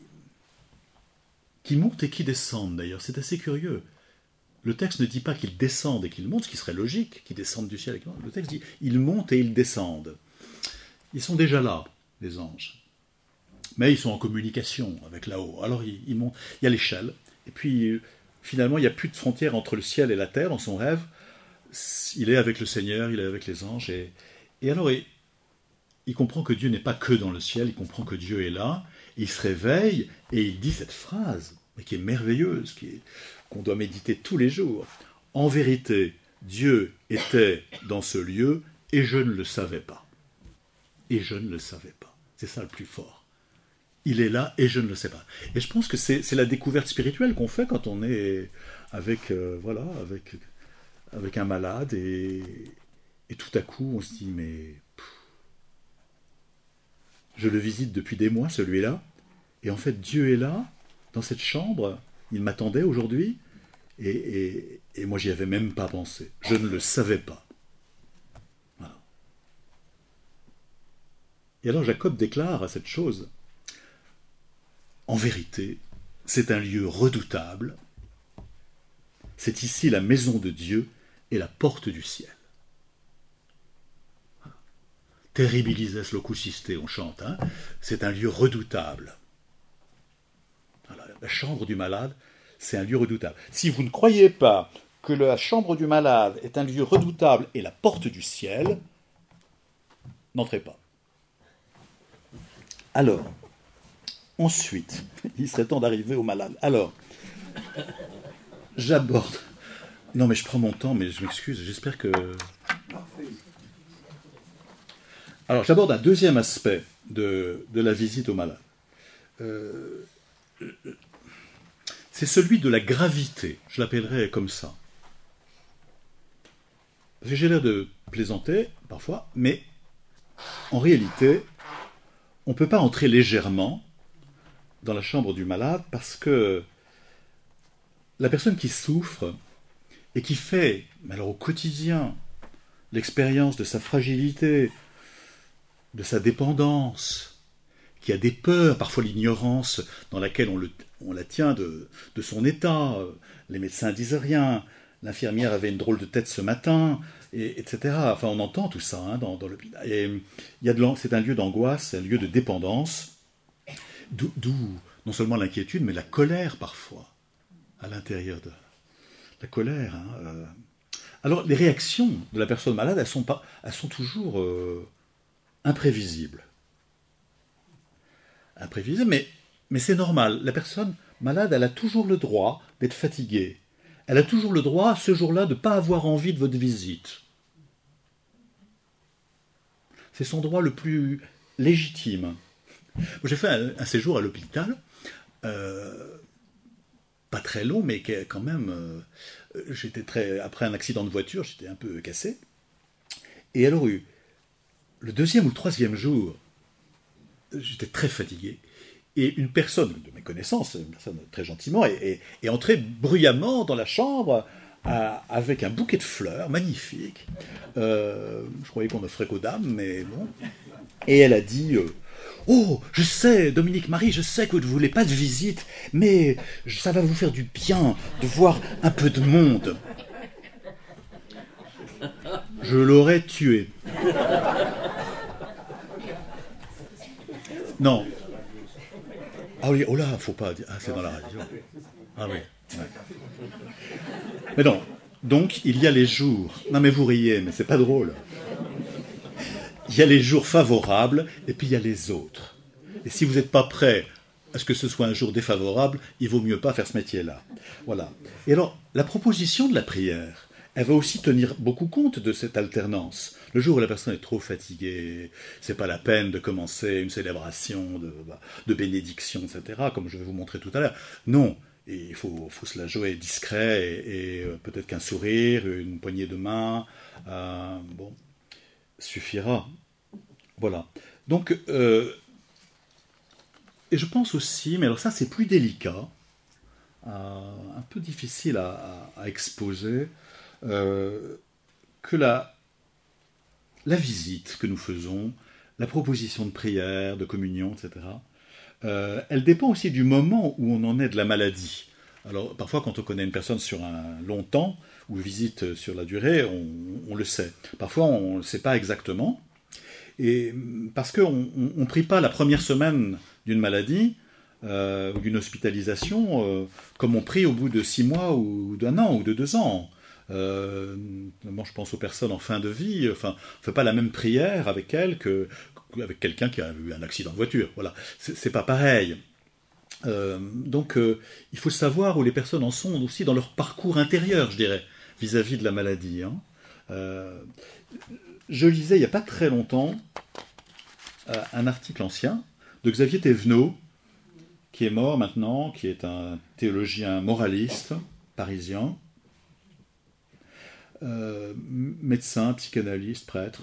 montent et qui descendent, d'ailleurs. C'est assez curieux. Le texte ne dit pas qu'ils descendent et qu'ils montent, ce qui serait logique, qu'ils descendent du ciel. Le texte dit ils montent et ils descendent. Ils sont déjà là, les anges. Mais ils sont en communication avec là-haut. Alors ils montent, il y a l'échelle, et puis finalement il n'y a plus de frontière entre le ciel et la terre dans son rêve. Il est avec le Seigneur, il est avec les anges, et alors il comprend que Dieu n'est pas que dans le ciel, il comprend que Dieu est là, il se réveille, et il dit cette phrase, mais qui est merveilleuse, qu'on doit méditer tous les jours. En vérité, Dieu était dans ce lieu, et je ne le savais pas. Et je ne le savais pas. C'est ça le plus fort. Il est là et je ne le sais pas. Et je pense que c'est la découverte spirituelle qu'on fait quand on est avec, avec un malade et tout à coup on se dit mais je le visite depuis des mois celui-là et en fait Dieu est là dans cette chambre, il m'attendait aujourd'hui et moi j'y avais même pas pensé, je ne le savais pas. Voilà. Et alors Jacob déclare à cette chose: en vérité, c'est un lieu redoutable, c'est ici la maison de Dieu et la porte du ciel. Terribilises locusiste, on chante, hein, c'est un lieu redoutable. Voilà, la chambre du malade, c'est un lieu redoutable. Si vous ne croyez pas que la chambre du malade est un lieu redoutable et la porte du ciel, n'entrez pas. Alors, ensuite, il serait temps d'arriver au malade. Alors, j'aborde... Non mais je prends mon temps, mais je m'excuse, j'espère que... Alors, j'aborde un deuxième aspect de la visite au malade. C'est celui de la gravité, je l'appellerais comme ça. Parce que j'ai l'air de plaisanter, parfois, mais en réalité, on ne peut pas entrer légèrement dans la chambre du malade parce que la personne qui souffre et qui fait, alors au quotidien, l'expérience de sa fragilité, de sa dépendance, qui a des peurs, parfois l'ignorance dans laquelle on la tient de son état. Les médecins disent rien, l'infirmière avait une drôle de tête ce matin, etc. Enfin, on entend tout ça hein, dans l'hôpital. Et c'est un lieu d'angoisse, c'est un lieu de dépendance, d'où non seulement l'inquiétude, mais la colère parfois, à l'intérieur de la colère. Hein, Alors, les réactions de la personne malade, elles sont toujours imprévisibles. Imprévisibles, mais c'est normal. La personne malade, elle a toujours le droit d'être fatiguée. Elle a toujours le droit, ce jour-là, de ne pas avoir envie de votre visite. C'est son droit le plus légitime. J'ai fait un séjour à l'hôpital, pas très long, mais quand même, après un accident de voiture, j'étais un peu cassé. Et alors, le deuxième ou le troisième jour, j'étais très fatigué. Et une personne de mes connaissances, une personne très gentiment, est entrée bruyamment dans la chambre avec un bouquet de fleurs magnifique. Je croyais qu'on offrait qu'aux dames, mais bon. Et elle a dit oh, je sais, Dominique Marie, je sais que vous ne voulez pas de visite, mais ça va vous faire du bien de voir un peu de monde. Je l'aurais tué. Non. Ah oui, oh là, faut pas dire. Ah, c'est dans la radio. Ah oui. Ouais. Mais non. Donc, il y a les jours. Non, mais vous riez, mais c'est pas drôle. Il y a les jours favorables, et puis il y a les autres. Et si vous n'êtes pas prêt à ce que ce soit un jour défavorable, il vaut mieux pas faire ce métier-là. Voilà. Et alors, la proposition de la prière, elle va aussi tenir beaucoup compte de cette alternance. Le jour où la personne est trop fatiguée, c'est pas la peine de commencer une célébration de bénédiction, etc., comme je vais vous montrer tout à l'heure. Non, et il faut se la jouer discret et peut-être qu'un sourire, une poignée de main, suffira. Voilà. Donc, et je pense aussi, mais alors ça c'est plus délicat, un peu difficile à exposer, que la visite que nous faisons, la proposition de prière, de communion, etc., elle dépend aussi du moment où on en est de la maladie. Alors, parfois, quand on connaît une personne sur un long temps, ou visite sur la durée, on le sait. Parfois, on ne le sait pas exactement. Et parce qu'on ne prie pas la première semaine d'une maladie, ou d'une hospitalisation, comme on prie au bout de 6 mois, ou d'1 an, ou de 2 ans. Moi, je pense aux personnes en fin de vie. Enfin, on ne fait pas la même prière avec elles qu'avec quelqu'un qui a eu un accident de voiture. Voilà, c'est pas pareil. Donc, il faut savoir où les personnes en sont aussi dans leur parcours intérieur, je dirais, vis-à-vis de la maladie. Hein. Je lisais il n'y a pas très longtemps un article ancien de Xavier Thévenot qui est mort maintenant, qui est un théologien moraliste, parisien, médecin, psychanalyste, prêtre.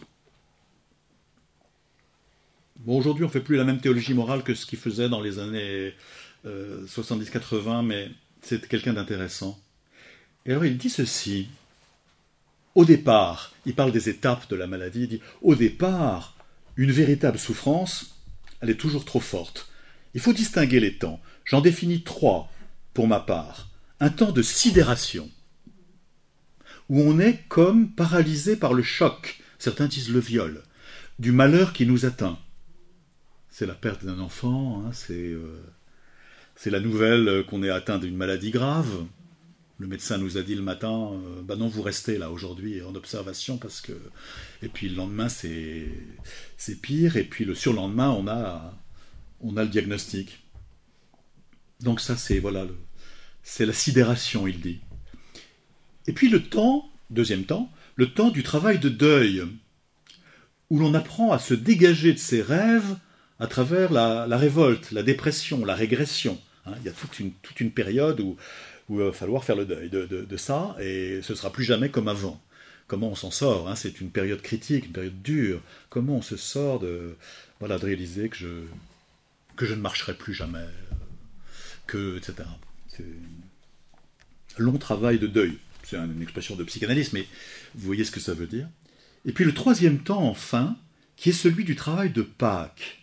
Bon, aujourd'hui, on ne fait plus la même théologie morale que ce qu'il faisait dans les années 70-80, mais c'est quelqu'un d'intéressant. Et alors, il dit ceci. Au départ, il parle des étapes de la maladie, il dit, au départ, une véritable souffrance, elle est toujours trop forte. Il faut distinguer les temps. J'en définis 3, pour ma part. Un temps de sidération, où on est comme paralysé par le choc, certains disent le viol, du malheur qui nous atteint. C'est la perte d'un enfant, hein, c'est la nouvelle qu'on est atteint d'une maladie grave. Le médecin nous a dit le matin, bah non, vous restez là aujourd'hui en observation parce que... Et puis le lendemain, c'est pire. Et puis le surlendemain, on a le diagnostic. Donc ça, c'est la sidération, il dit. Et puis le temps, deuxième temps, le temps du travail de deuil, où l'on apprend à se dégager de ses rêves à travers la révolte, la dépression, la régression. Hein, il y a toute une période où il va falloir faire le deuil de ça, et ce ne sera plus jamais comme avant. Comment on s'en sort, hein, c'est une période critique, une période dure. Comment on se sort de réaliser que je ne marcherai plus jamais, etc. C'est un long travail de deuil. C'est une expression de psychanalyse, mais vous voyez ce que ça veut dire. Et puis le troisième temps, enfin, qui est celui du travail de Pâques.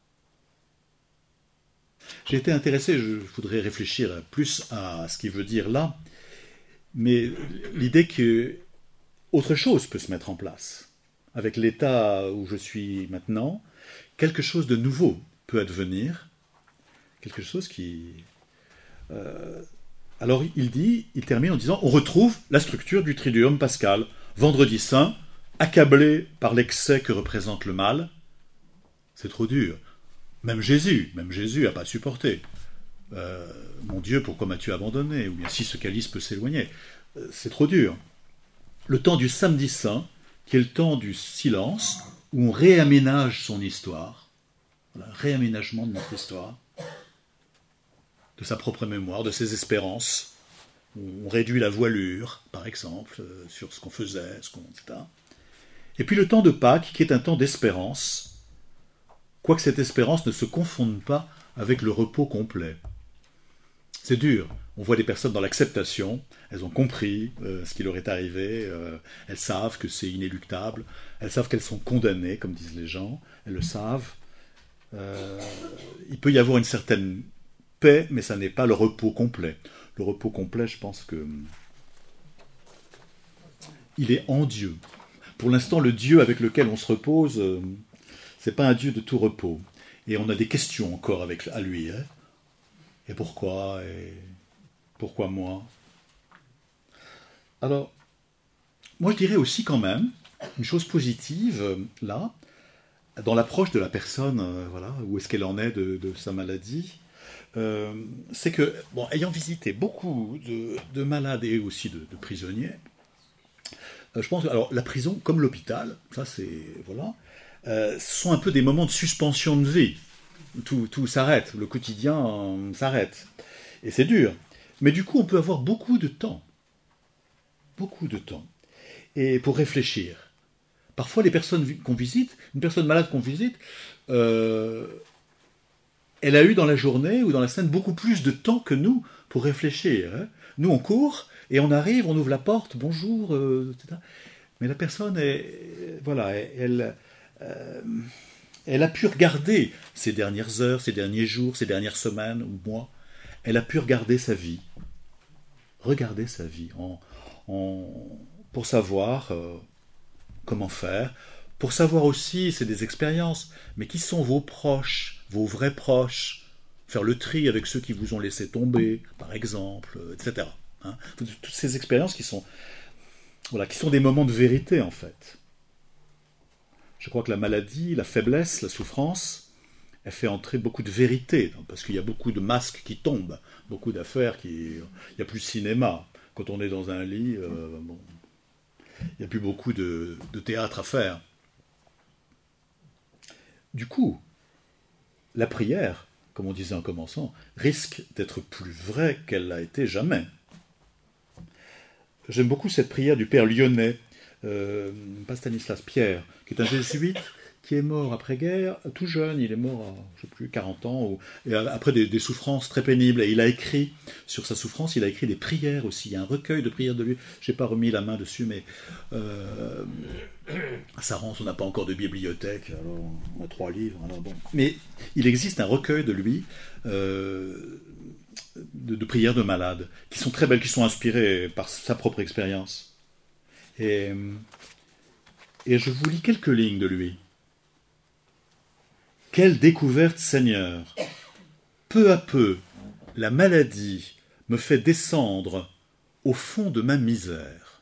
J'ai été intéressé, je voudrais réfléchir plus à ce qu'il veut dire là, mais l'idée que autre chose peut se mettre en place. Avec l'état où je suis maintenant, quelque chose de nouveau peut advenir, quelque chose qui... Alors il termine en disant, on retrouve la structure du Triduum pascal. Vendredi saint, accablé par l'excès que représente le mal, c'est trop dur. Même Jésus n'a pas supporté. Mon Dieu, pourquoi m'as-tu abandonné? Ou bien si ce calice peut s'éloigner. C'est trop dur. Le temps du samedi saint, qui est le temps du silence, où on réaménage son histoire. Voilà, réaménagement de notre histoire, de sa propre mémoire, de ses espérances. On réduit la voilure, par exemple, sur ce qu'on faisait, etc. Et puis le temps de Pâques, qui est un temps d'espérance, quoique cette espérance ne se confonde pas avec le repos complet. C'est dur. On voit des personnes dans l'acceptation, elles ont compris ce qui leur est arrivé, elles savent que c'est inéluctable, elles savent qu'elles sont condamnées, comme disent les gens, elles le savent. Il peut y avoir une certaine paix, mais ça n'est pas le repos complet. Le repos complet, je pense que il est en Dieu. Pour l'instant, le Dieu avec lequel on se repose, c'est pas un Dieu de tout repos. Et on a des questions encore à lui. Hein. Et pourquoi moi? Alors, moi je dirais aussi quand même, une chose positive, là, dans l'approche de la personne, où est-ce qu'elle en est de sa maladie, c'est que, ayant visité beaucoup de malades et aussi de prisonniers, je pense que alors, la prison, comme l'hôpital, ça c'est... ce sont un peu des moments de suspension de vie. Tout s'arrête, le quotidien s'arrête. Et c'est dur. Mais du coup, on peut avoir beaucoup de temps. Beaucoup de temps. Et pour réfléchir. Parfois, les personnes qu'on visite, une personne malade qu'on visite, elle a eu dans la journée ou dans la semaine beaucoup plus de temps que nous pour réfléchir. Hein. Nous, on court et on arrive, on ouvre la porte, bonjour, etc. Mais la personne, elle a pu regarder ces dernières heures, ces derniers jours, ces dernières semaines ou mois. Elle a pu regarder sa vie. Regarder sa vie pour savoir comment faire. Pour savoir aussi, c'est des expériences, mais qui sont vos proches, vos vrais proches. Faire le tri avec ceux qui vous ont laissé tomber, par exemple, etc. Hein. Toutes ces expériences qui sont des moments de vérité, en fait. Je crois que la maladie, la faiblesse, la souffrance, elle fait entrer beaucoup de vérité, parce qu'il y a beaucoup de masques qui tombent, beaucoup d'affaires il n'y a plus de cinéma. Quand on est dans un lit, il n'y a plus beaucoup de théâtre à faire. Du coup, la prière, comme on disait en commençant, risque d'être plus vraie qu'elle l'a été jamais. J'aime beaucoup cette prière du père lyonnais, pas Stanislas, Pierre, qui est un jésuite, qui est mort après-guerre, tout jeune, il est mort à, je ne sais plus, 40 ans, et après des souffrances très pénibles, et il a écrit, sur sa souffrance, il a écrit des prières aussi, il y a un recueil de prières de lui, je n'ai pas remis la main dessus, mais ça rend, on n'a pas encore de bibliothèque, alors on a 3 livres, alors bon. Mais il existe un recueil de lui, de prières de malades, qui sont très belles, qui sont inspirées par sa propre expérience. Et je vous lis quelques lignes de lui. Quelle découverte, Seigneur! Peu à peu, la maladie me fait descendre au fond de ma misère.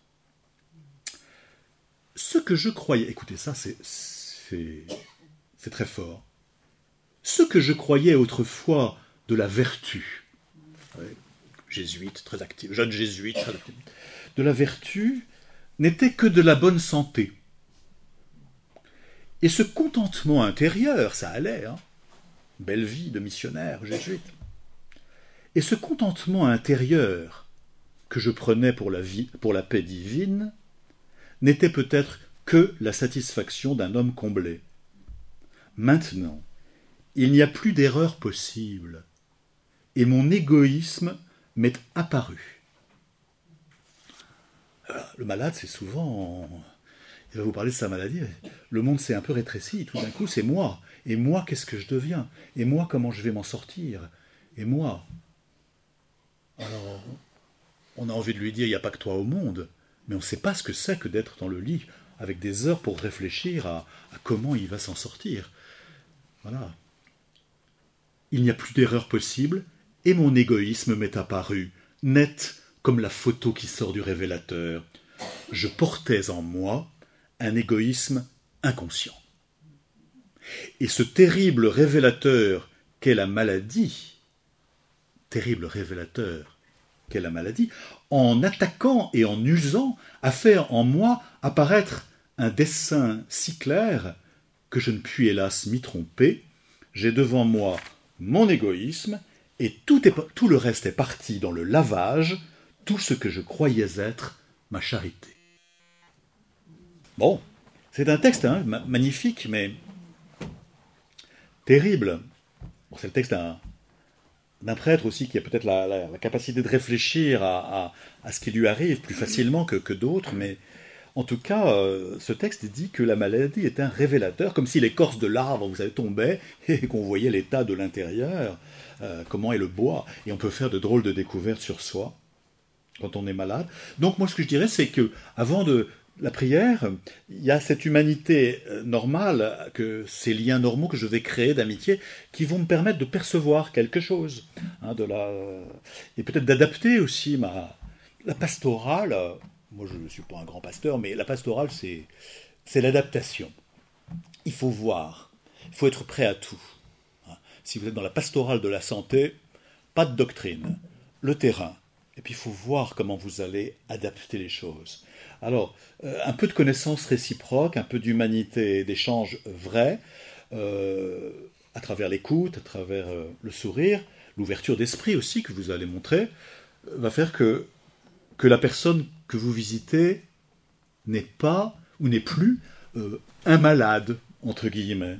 Ce que je croyais... Écoutez, ça, c'est très fort. Ce que je croyais autrefois de la vertu, jésuite, très actif, jeune jésuite, très actif, de la vertu, n'était que de la bonne santé. Et ce contentement intérieur, ça allait, hein, belle vie de missionnaire jésuite. Et ce contentement intérieur que je prenais pour la paix divine n'était peut-être que la satisfaction d'un homme comblé. Maintenant, il n'y a plus d'erreur possible, et mon égoïsme m'est apparu. Alors, le malade, c'est souvent... Il va vous parler de sa maladie. Le monde s'est un peu rétréci, tout d'un coup, c'est moi. Et moi, qu'est-ce que je deviens? Et moi, comment je vais m'en sortir? Et moi? Alors, on a envie de lui dire, il n'y a pas que toi au monde, mais on ne sait pas ce que c'est que d'être dans le lit, avec des heures pour réfléchir à comment il va s'en sortir. Voilà. Il n'y a plus d'erreur possible, et mon égoïsme m'est apparu, net comme la photo qui sort du révélateur. Je portais en moi un égoïsme inconscient. Et ce terrible révélateur qu'est la maladie, en attaquant et en usant, a fait en moi apparaître un dessin si clair que je ne puis hélas m'y tromper. J'ai devant moi mon égoïsme, et tout le reste est parti dans le lavage, tout ce que je croyais être ma charité. Bon, c'est un texte magnifique, mais terrible. Bon, c'est le texte d'un prêtre aussi qui a peut-être la capacité de réfléchir à ce qui lui arrive plus facilement que d'autres, mais en tout cas, ce texte dit que la maladie est un révélateur, comme si l'écorce de l'arbre, vous savez, tombait et qu'on voyait l'état de l'intérieur, comment est le bois, et on peut faire de drôles de découvertes sur soi quand on est malade. Donc moi, ce que je dirais, c'est que avant de la prière, il y a cette humanité normale, ces liens normaux que je vais créer d'amitié, qui vont me permettre de percevoir quelque chose, et peut-être d'adapter aussi la pastorale. Moi, je ne suis pas un grand pasteur, mais la pastorale, c'est l'adaptation. Il faut voir, il faut être prêt à tout. Si vous êtes dans la pastorale de la santé, pas de doctrine, le terrain. Et puis il faut voir comment vous allez adapter les choses. Alors, un peu de connaissance réciproque, un peu d'humanité, d'échange vrai, à travers l'écoute, à travers le sourire, l'ouverture d'esprit aussi que vous allez montrer, va faire que la personne que vous visitez n'est pas, ou n'est plus, un malade, entre guillemets.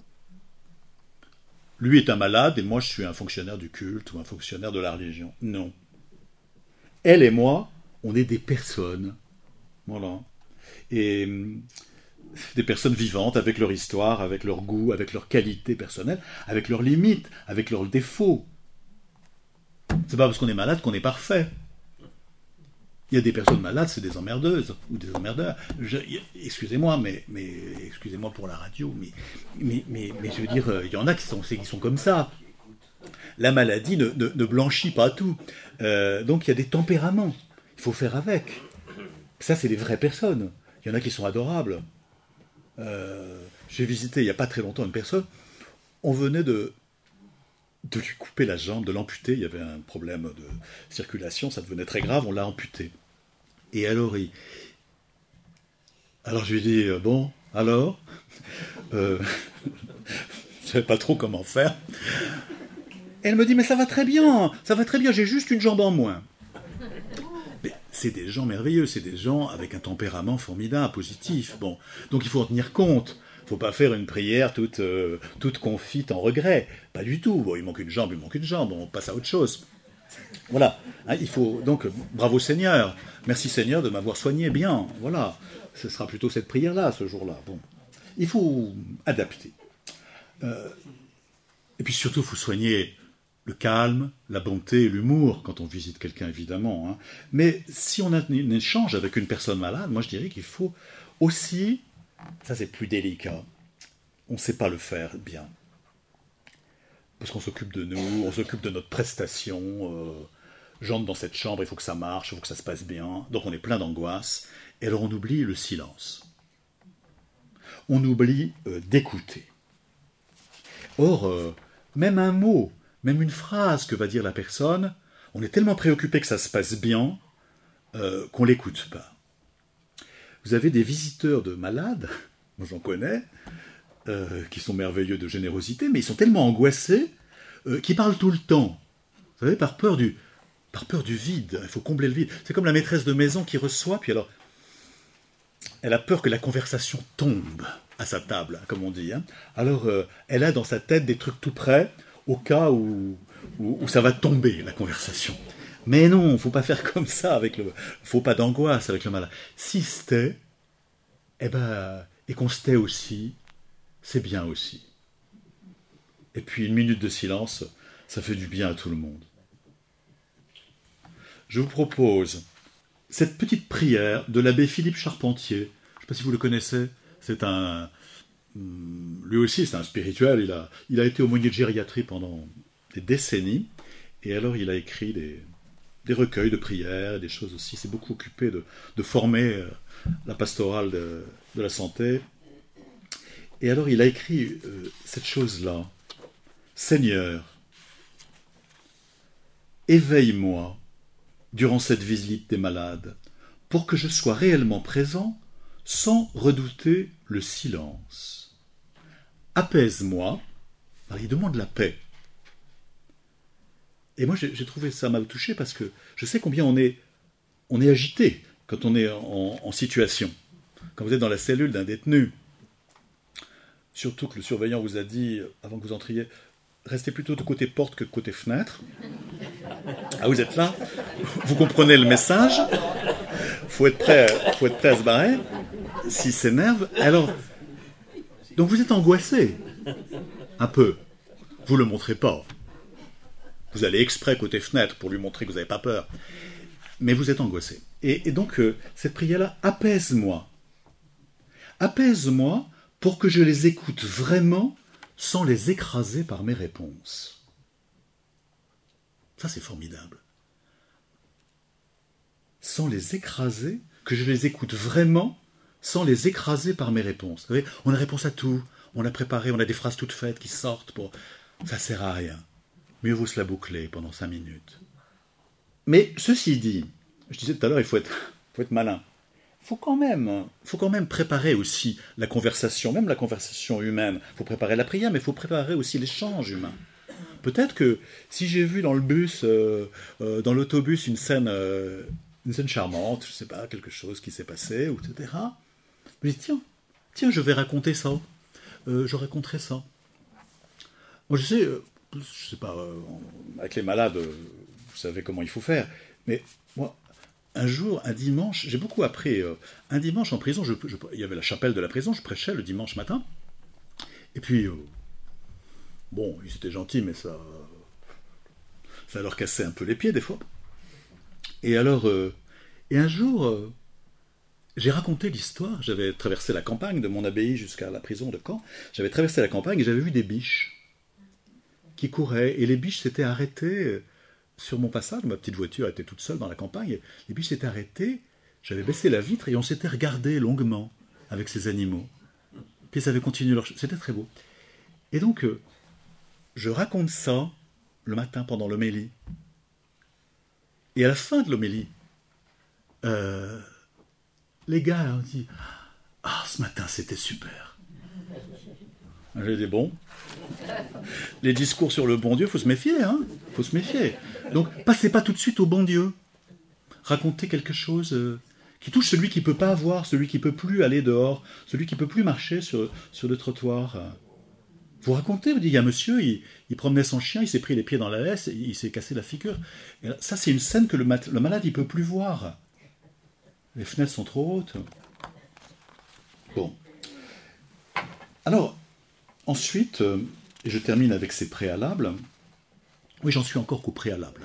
Lui est un malade et moi je suis un fonctionnaire du culte ou un fonctionnaire de la religion. Non. Elle et moi, on est des personnes. Voilà. Et des personnes vivantes avec leur histoire, avec leur goût, avec leurs qualités personnelles, avec leurs limites, avec leurs défauts. C'est pas parce qu'on est malade qu'on est parfait. Il y a des personnes malades, c'est des emmerdeuses ou des emmerdeurs. Excusez-moi, mais excusez-moi pour la radio, mais je veux dire, il y en a qui sont comme ça. La maladie ne blanchit pas tout. Donc il y a des tempéraments. Il faut faire avec. Ça, c'est des vraies personnes. Il y en a qui sont adorables. J'ai visité il n'y a pas très longtemps une personne. On venait de lui couper la jambe, de l'amputer. Il y avait un problème de circulation, ça devenait très grave, on l'a amputé. Et alors, je lui dis, bon, alors je ne savais pas trop comment faire. Elle me dit, mais ça va très bien, j'ai juste une jambe en moins. Mais c'est des gens merveilleux, c'est des gens avec un tempérament formidable, positif. Bon, donc il faut en tenir compte. Il ne faut pas faire une prière toute confite en regret. Pas du tout. Bon, il manque une jambe, on passe à autre chose. Voilà. Hein, il faut donc, bravo Seigneur. Merci Seigneur de m'avoir soigné bien. Voilà. Ce sera plutôt cette prière-là, ce jour-là. Bon. Il faut adapter. Et puis surtout, il faut soigner le calme, la bonté et l'humour quand on visite quelqu'un, évidemment. Hein. Mais si on a un échange avec une personne malade, moi je dirais qu'il faut aussi, ça c'est plus délicat, on ne sait pas le faire bien. Parce qu'on s'occupe de nous, on s'occupe de notre prestation, j'entre dans cette chambre, il faut que ça marche, il faut que ça se passe bien, donc on est plein d'angoisse, et alors on oublie le silence. On oublie d'écouter. Or, même un mot, même une phrase que va dire la personne, on est tellement préoccupé que ça se passe bien qu'on ne l'écoute pas. Vous avez des visiteurs de malades, moi j'en connais, qui sont merveilleux de générosité, mais ils sont tellement angoissés qu'ils parlent tout le temps. Vous savez, par peur du vide. Il faut combler le vide. C'est comme la maîtresse de maison qui reçoit, puis alors, elle a peur que la conversation tombe à sa table, comme on dit. Hein. Alors, elle a dans sa tête des trucs tout prêts, au cas où ça va tomber, la conversation. Mais non, il ne faut pas faire comme ça avec le... faut pas d'angoisse avec le malade. Si se tait, et qu'on se tait aussi, c'est bien aussi. Et puis une minute de silence, ça fait du bien à tout le monde. Je vous propose cette petite prière de l'abbé Philippe Charpentier. Je ne sais pas si vous le connaissez. C'est lui aussi, c'est un spirituel. Il a été aumônier de gériatrie pendant des décennies. Et alors, il a écrit des recueils de prières, des choses aussi. Il s'est beaucoup occupé de former la pastorale de la santé. Et alors, il a écrit cette chose-là. Seigneur, éveille-moi durant cette visite des malades, pour que je sois réellement présent sans redouter le silence. Apaise-moi. Alors, il demande la paix. Et moi, j'ai trouvé ça m'a touché parce que je sais combien on est agité quand on est en situation. Quand vous êtes dans la cellule d'un détenu, surtout que le surveillant vous a dit, avant que vous entriez, restez plutôt de côté porte que de côté fenêtre. Ah, vous êtes là? Vous comprenez le message? Faut être prêt à se barrer. S'il s'énerve, alors... Donc vous êtes angoissé. Un peu. Vous ne le montrez pas. Vous allez exprès côté fenêtre pour lui montrer que vous n'avez pas peur. Mais vous êtes angoissé. Et donc, cette prière-là, apaise-moi. Apaise-moi pour que je les écoute vraiment sans les écraser par mes réponses. Ça, c'est formidable. Sans les écraser, que je les écoute vraiment sans les écraser par mes réponses. Vous savez, on a réponse à tout, on a préparé, on a des phrases toutes faites qui sortent pour... Ça sert à rien. Mieux vaut se la boucler pendant 5 minutes. Mais ceci dit, je disais tout à l'heure, il faut être malin. Il faut quand même préparer aussi la conversation, même la conversation humaine. Il faut préparer la prière, mais il faut préparer aussi l'échange humain. Peut-être que si j'ai vu dans le bus, dans l'autobus, une scène charmante, je ne sais pas, quelque chose qui s'est passé, etc. Je me dis, tiens, je vais raconter ça. Je raconterai ça. Moi, je sais pas, avec les malades, vous savez comment il faut faire. Mais moi, un dimanche, j'ai beaucoup appris. Un dimanche en prison, il y avait la chapelle de la prison, je prêchais le dimanche matin. Et puis, bon, ils étaient gentils, mais ça leur cassait un peu les pieds des fois. Et alors, et un jour, j'ai raconté l'histoire. J'avais traversé la campagne de mon abbaye jusqu'à la prison de Caen. J'avais traversé la campagne et j'avais vu des biches qui couraient. Et les biches s'étaient arrêtées sur mon passage. Ma petite voiture était toute seule dans la campagne. Et les biches s'étaient arrêtées. J'avais baissé la vitre et on s'était regardé longuement avec ces animaux. Puis ils avaient continué leur... C'était très beau. Et donc, je raconte ça le matin pendant l'homélie. Et à la fin de l'homélie, les gars ont dit « Ah, ce matin, c'était super !» J'ai dit « Bon, Les discours sur le bon Dieu, il faut se méfier, hein. Faut se méfier. Donc, passez pas tout de suite au bon Dieu. Racontez quelque chose qui touche celui qui ne peut pas voir, celui qui ne peut plus aller dehors, celui qui ne peut plus marcher sur le trottoir. Vous racontez, vous dites, il y a un monsieur, il promenait son chien, il s'est pris les pieds dans la laisse, il s'est cassé la figure. Et là, ça, c'est une scène que le malade, il ne peut plus voir. Les fenêtres sont trop hautes. Bon. Alors, ensuite, et je termine avec ces préalables. Oui, j'en suis encore qu'au préalable.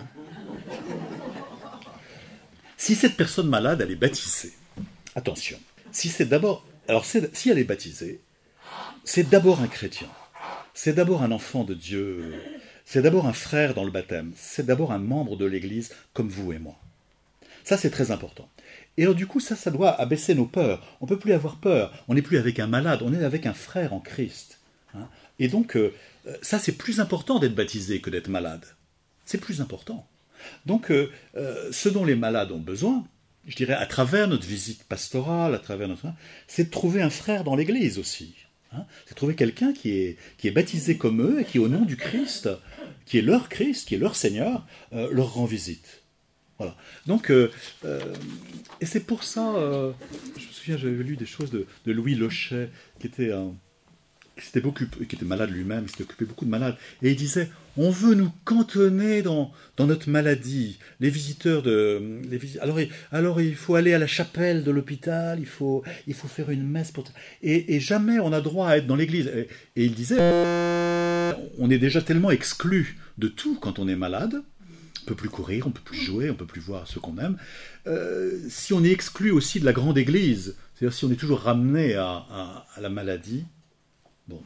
Si cette personne malade, elle est baptisée, attention, si c'est d'abord, alors si elle est baptisée, c'est d'abord un chrétien, c'est d'abord un enfant de Dieu, c'est d'abord un frère dans le baptême, c'est d'abord un membre de l'Église comme vous et moi. Ça, c'est très important. Et alors du coup, ça doit abaisser nos peurs. On ne peut plus avoir peur. On n'est plus avec un malade, on est avec un frère en Christ. Hein. Et donc, ça, c'est plus important d'être baptisé que d'être malade. C'est plus important. Donc, ce dont les malades ont besoin, je dirais, à travers notre visite pastorale, c'est de trouver un frère dans l'Église aussi. Hein. C'est de trouver quelqu'un qui est baptisé comme eux et qui, au nom du Christ, qui est leur Seigneur, leur rend visite. Voilà. Donc, et c'est pour ça, je me souviens, j'avais lu des choses de Louis Lochet, qui était malade lui-même, il s'était occupé beaucoup de malades, et il disait, on veut nous cantonner dans notre maladie, les visiteurs alors il faut aller à la chapelle de l'hôpital, il faut faire une messe, et jamais on a droit à être dans l'église. Et il disait, on est déjà tellement exclu de tout quand on est malade, on ne peut plus courir, on ne peut plus jouer, on ne peut plus voir ceux qu'on aime. Si on est exclu aussi de la grande église, c'est-à-dire si on est toujours ramené à la maladie, bon,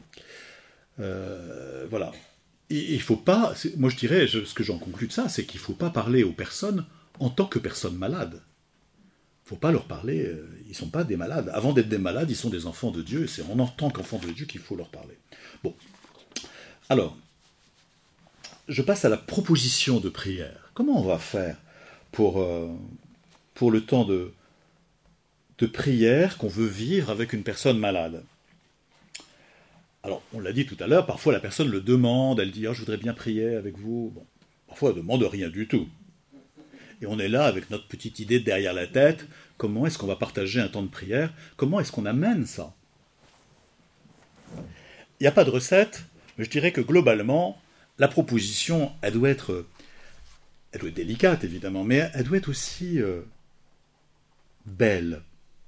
voilà. Et il faut pas, moi je dirais, ce que j'en conclus de ça, c'est qu'il ne faut pas parler aux personnes en tant que personnes malades. Il ne faut pas leur parler, ils ne sont pas des malades. Avant d'être des malades, ils sont des enfants de Dieu, et c'est en tant qu'enfants de Dieu qu'il faut leur parler. Bon, alors, je passe à la proposition de prière. Comment on va faire pour le temps de prière qu'on veut vivre avec une personne malade? Alors, on l'a dit tout à l'heure, parfois la personne le demande, elle dit « Ah, je voudrais bien prier avec vous. » Bon, parfois elle ne demande rien du tout. Et on est là avec notre petite idée derrière la tête, comment est-ce qu'on va partager un temps de prière? Comment est-ce qu'on amène ça? Il n'y a pas de recette, mais je dirais que globalement, la proposition, elle doit être délicate, évidemment, mais elle doit être aussi belle.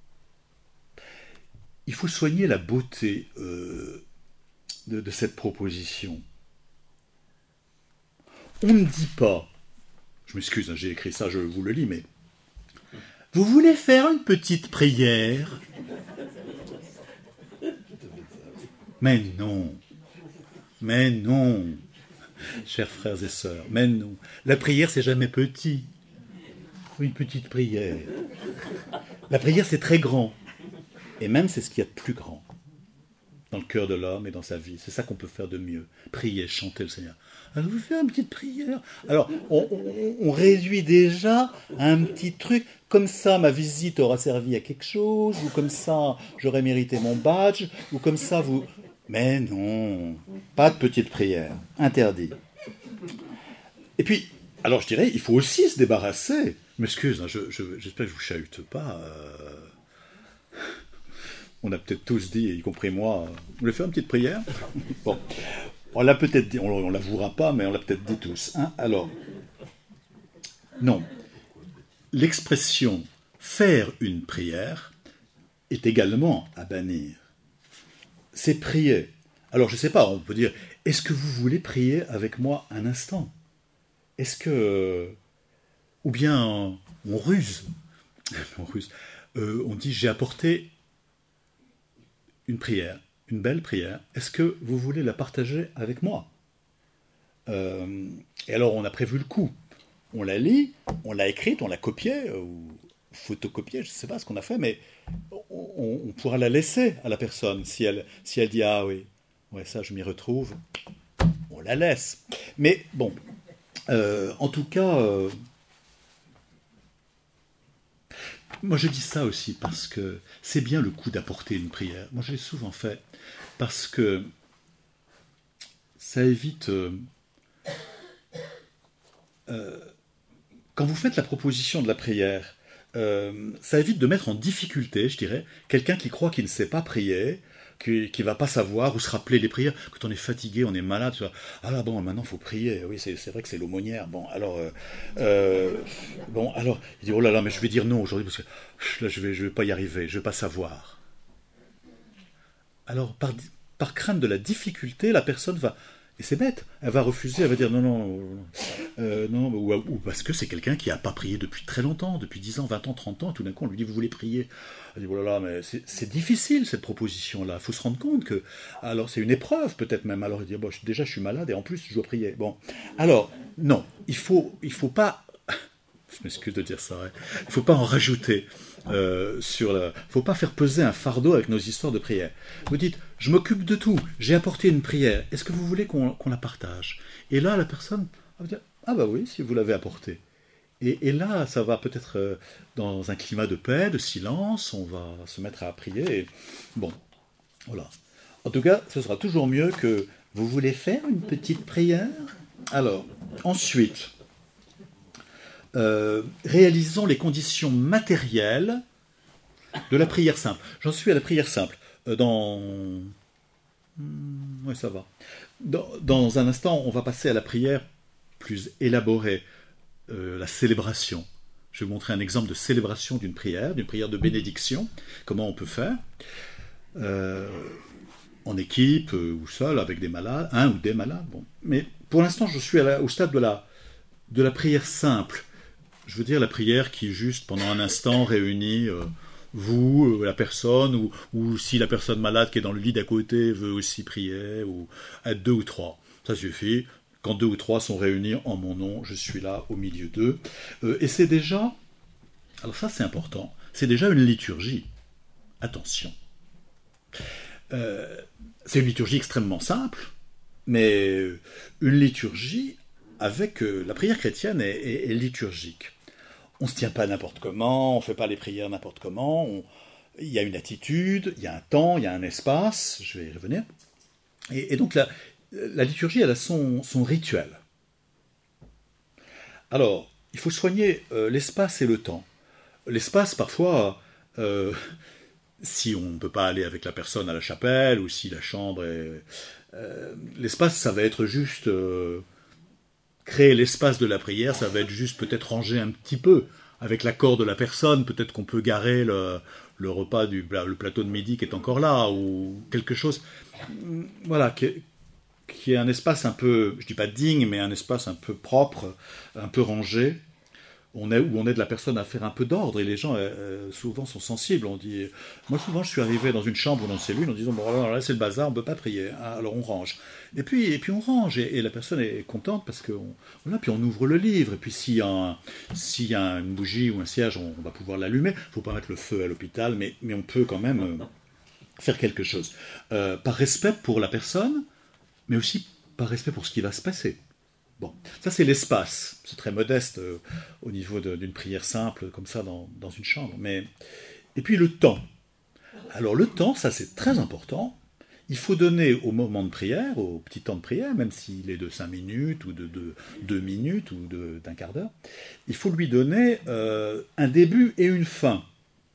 Il faut soigner la beauté de cette proposition. On ne dit pas, je m'excuse, hein, j'ai écrit ça, je vous le lis, mais vous voulez faire une petite prière? Mais non, chers frères et sœurs, mais non. La prière, c'est jamais petit. Une petite prière. La prière, c'est très grand. Et même, c'est ce qu'il y a de plus grand dans le cœur de l'homme et dans sa vie. C'est ça qu'on peut faire de mieux. Prier, chanter le Seigneur. Alors, vous faites une petite prière. Alors, on réduit déjà à un petit truc. Comme ça, ma visite aura servi à quelque chose. Ou comme ça, j'aurais mérité mon badge. Ou comme ça, vous... Mais non, pas de petite prière. Interdit. Et puis, alors je dirais, il faut aussi se débarrasser. M'excuse, hein, j'espère que je vous chahute pas. On a peut-être tous dit, y compris moi, vous voulez faire une petite prière? Bon, on l'a peut-être dit, on ne l'avouera pas, mais on l'a peut-être dit tous. Hein. Alors, non. L'expression « faire une prière » est également à bannir. C'est prier. Alors, je ne sais pas, on peut dire, est-ce que vous voulez prier avec moi un instant? Est-ce que... Ou bien, on ruse. On dit, j'ai apporté une prière, une belle prière. Est-ce que vous voulez la partager avec moi? Et alors, on a prévu le coup. On la lit, on l'a écrite, on l'a copiée, ou photocopiée, je ne sais pas ce qu'on a fait, mais on pourra la laisser à la personne. Si elle dit « Ah oui, ouais, ça, je m'y retrouve », on la laisse. Mais bon, en tout cas, moi je dis ça aussi parce que c'est bien le coup d'apporter une prière. Moi je l'ai souvent fait parce que ça évite... quand vous faites la proposition de la prière, ça évite de mettre en difficulté, je dirais, quelqu'un qui croit qu'il ne sait pas prier, qui ne va pas savoir ou se rappeler les prières. Quand on est fatigué, on est malade, tu vois, ah là, bon, maintenant il faut prier. Oui, c'est vrai que c'est l'aumônière. Bon, alors, il dit, oh là là, mais je vais dire non aujourd'hui parce que là, je vais pas y arriver, je vais pas savoir. Alors, par crainte de la difficulté, la personne va... Et c'est bête, elle va refuser, elle va dire non, non, non, ou parce que c'est quelqu'un qui n'a pas prié depuis très longtemps, depuis 10 ans, 20 ans, 30 ans, et tout d'un coup on lui dit vous voulez prier. Elle dit oh là là, mais c'est difficile cette proposition-là, il faut se rendre compte que... Alors c'est une épreuve peut-être même, alors il dit bon, déjà je suis malade et en plus je dois prier. Bon, alors non, il faut pas... Je m'excuse de dire ça, hein. Il ne faut pas en rajouter. Faut pas faire peser un fardeau avec nos histoires de prière. Vous dites, je m'occupe de tout, j'ai apporté une prière, est-ce que vous voulez qu'on la partage? Et là, la personne va dire, ah bah oui, si vous l'avez apportée. Et là, ça va peut-être dans un climat de paix, de silence, on va se mettre à prier. Et... Bon, voilà. En tout cas, ce sera toujours mieux que vous voulez faire une petite prière. Alors, ensuite... réalisons les conditions matérielles de la prière simple. J'en suis à la prière simple. Oui, ça va. Dans un instant, on va passer à la prière plus élaborée, la célébration. Je vais vous montrer un exemple de célébration d'une prière de bénédiction, comment on peut faire, en équipe ou seul, avec des malades, un ou des malades. Bon. Mais pour l'instant, je suis au stade de la prière simple. Je veux dire la prière qui, juste pendant un instant, réunit vous, la personne, ou si la personne malade qui est dans le lit d'à côté veut aussi prier, ou être 2 ou 3. Ça suffit. Quand 2 ou 3 sont réunis en mon nom, je suis là au milieu d'eux. Et c'est déjà, alors ça c'est important, c'est déjà une liturgie. Attention. C'est une liturgie extrêmement simple, mais une liturgie avec... la prière chrétienne est liturgique. On ne se tient pas n'importe comment, on ne fait pas les prières n'importe comment, il y a une attitude, il y a un temps, il y a un espace, je vais y revenir. Et donc la liturgie, elle a son rituel. Alors, il faut soigner l'espace et le temps. L'espace, parfois, si on ne peut pas aller avec la personne à la chapelle, ou si la chambre est... l'espace, ça va être juste... créer l'espace de la prière, ça va être juste peut-être ranger un petit peu avec l'accord de la personne, peut-être qu'on peut garer le repas, le plateau de midi qui est encore là, ou quelque chose, voilà, qui est un espace un peu, je dis pas digne, mais un espace un peu propre, un peu rangé, où on aide la personne à faire un peu d'ordre, et les gens souvent sont sensibles. On dit, moi souvent je suis arrivé dans une chambre ou dans une cellule en disant bon alors là c'est le bazar, on ne peut pas prier, hein, alors on range. Et puis on range et la personne est contente parce que voilà, puis on ouvre le livre et puis s'il y a une bougie ou un cierge, on va pouvoir l'allumer. Il ne faut pas mettre le feu à l'hôpital, mais on peut quand même faire quelque chose par respect pour la personne, mais aussi par respect pour ce qui va se passer. Bon, ça c'est l'espace, c'est très modeste au niveau d'une prière simple comme ça dans une chambre. Et puis le temps. Alors le temps, ça c'est très important. Il faut donner au moment de prière, au petit temps de prière, même s'il est de 5 minutes ou de 2 minutes ou d'un quart d'heure, il faut lui donner un début et une fin.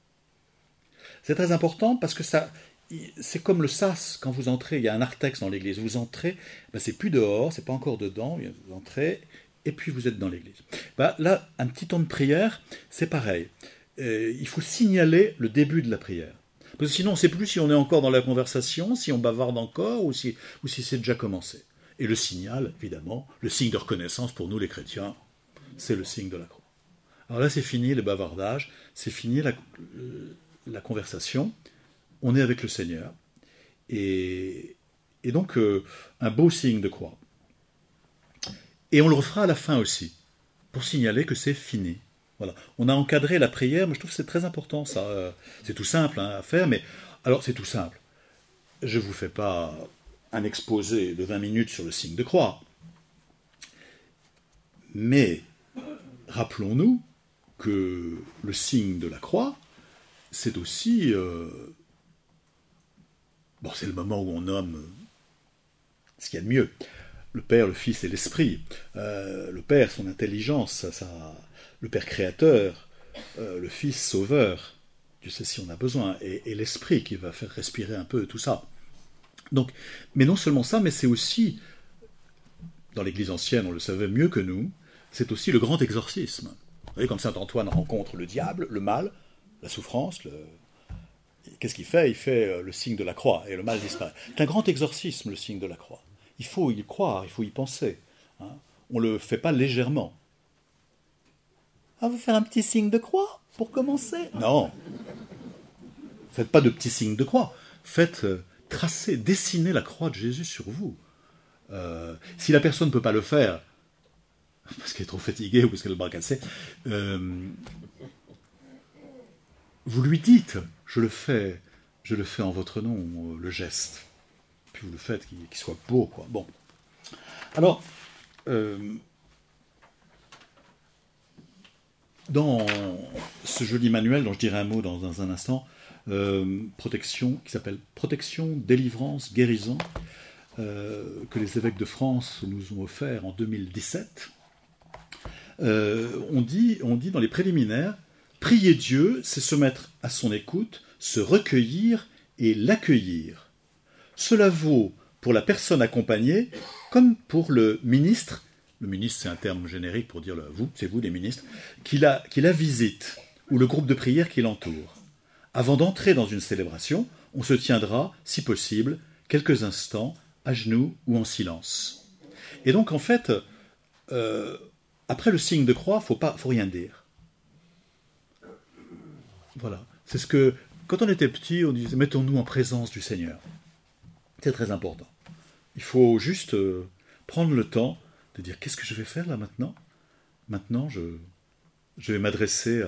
C'est très important parce que c'est comme le sas, quand vous entrez, il y a un narthex dans l'église, vous entrez, ben c'est plus dehors, c'est pas encore dedans, vous entrez, et puis vous êtes dans l'église. Ben là, un petit temps de prière, c'est pareil. Il faut signaler le début de la prière. Parce que sinon, on ne sait plus si on est encore dans la conversation, si on bavarde encore, ou si c'est déjà commencé. Et le signal, évidemment, le signe de reconnaissance pour nous les chrétiens, c'est le signe de la croix. Alors là, c'est fini les bavardages, c'est fini la conversation. On est avec le Seigneur, et donc un beau signe de croix. Et on le refera à la fin aussi, pour signaler que c'est fini. Voilà. On a encadré la prière, mais je trouve que c'est très important, ça. C'est tout simple à faire, mais... Alors, c'est tout simple. Je ne vous fais pas un exposé de 20 minutes sur le signe de croix. Mais, rappelons-nous que le signe de la croix, c'est aussi... c'est le moment où on nomme ce qu'il y a de mieux. Le Père, le Fils et l'Esprit. Le Père, son intelligence, le Père créateur, le Fils sauveur, Dieu sait si on a besoin, et l'Esprit qui va faire respirer un peu tout ça. Donc, mais non seulement ça, mais c'est aussi, dans l'Église ancienne, on le savait mieux que nous, c'est aussi le grand exorcisme. Vous voyez, quand saint Antoine rencontre le diable, le mal, la souffrance, qu'est-ce qu'il fait? Il fait le signe de la croix, et le mal disparaît. C'est un grand exorcisme, le signe de la croix. Il faut y croire, il faut y penser. Hein. On ne le fait pas légèrement. Ah, vous faire un petit signe de croix pour commencer? Non. Faites pas de petits signes de croix. Faites tracer, dessiner la croix de Jésus sur vous. Si la personne ne peut pas le faire, parce qu'elle est trop fatiguée ou parce qu'elle a le bras cassé, vous lui dites, je le fais en votre nom, le geste. Puis vous le faites, qu'il soit beau, quoi. Bon. Alors, dans ce joli manuel, dont je dirai un mot dans un instant, protection, qui s'appelle Protection, délivrance, guérison, que les évêques de France nous ont offert en 2017, on dit dans les préliminaires, prier Dieu, c'est se mettre à son écoute, se recueillir et l'accueillir. Cela vaut pour la personne accompagnée comme pour le ministre. Le ministre, c'est un terme générique pour dire vous, c'est vous les ministres, qui la visite, ou le groupe de prière qui l'entoure. Avant d'entrer dans une célébration, on se tiendra, si possible, quelques instants, à genoux ou en silence. Et donc, en fait, après le signe de croix, faut rien dire. Voilà. C'est ce que, quand on était petit, on disait, mettons-nous en présence du Seigneur. C'est très important. Il faut juste prendre le temps de dire, qu'est-ce que je vais faire là maintenant? Maintenant, je vais m'adresser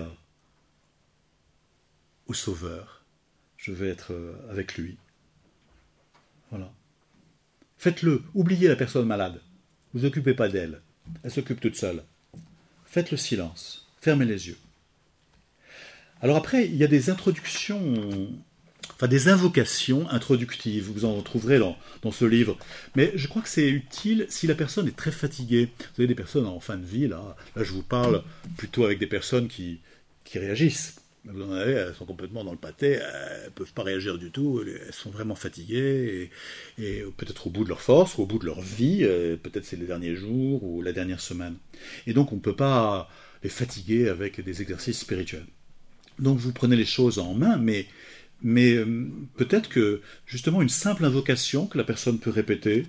au Sauveur. Je vais être avec lui. Voilà. Faites-le. Oubliez la personne malade. Ne vous occupez pas d'elle. Elle s'occupe toute seule. Faites le silence. Fermez les yeux. Alors après, il y a des introductions, enfin des invocations introductives. Vous en trouverez dans ce livre. Mais je crois que c'est utile si la personne est très fatiguée. Vous avez des personnes en fin de vie, là je vous parle plutôt avec des personnes qui réagissent. Vous en avez, elles sont complètement dans le pâté, elles ne peuvent pas réagir du tout, elles sont vraiment fatiguées, et peut-être au bout de leur force, ou au bout de leur vie, peut-être c'est les derniers jours, ou la dernière semaine. Et donc on ne peut pas les fatiguer avec des exercices spirituels. Donc vous prenez les choses en main, mais peut-être que justement une simple invocation que la personne peut répéter,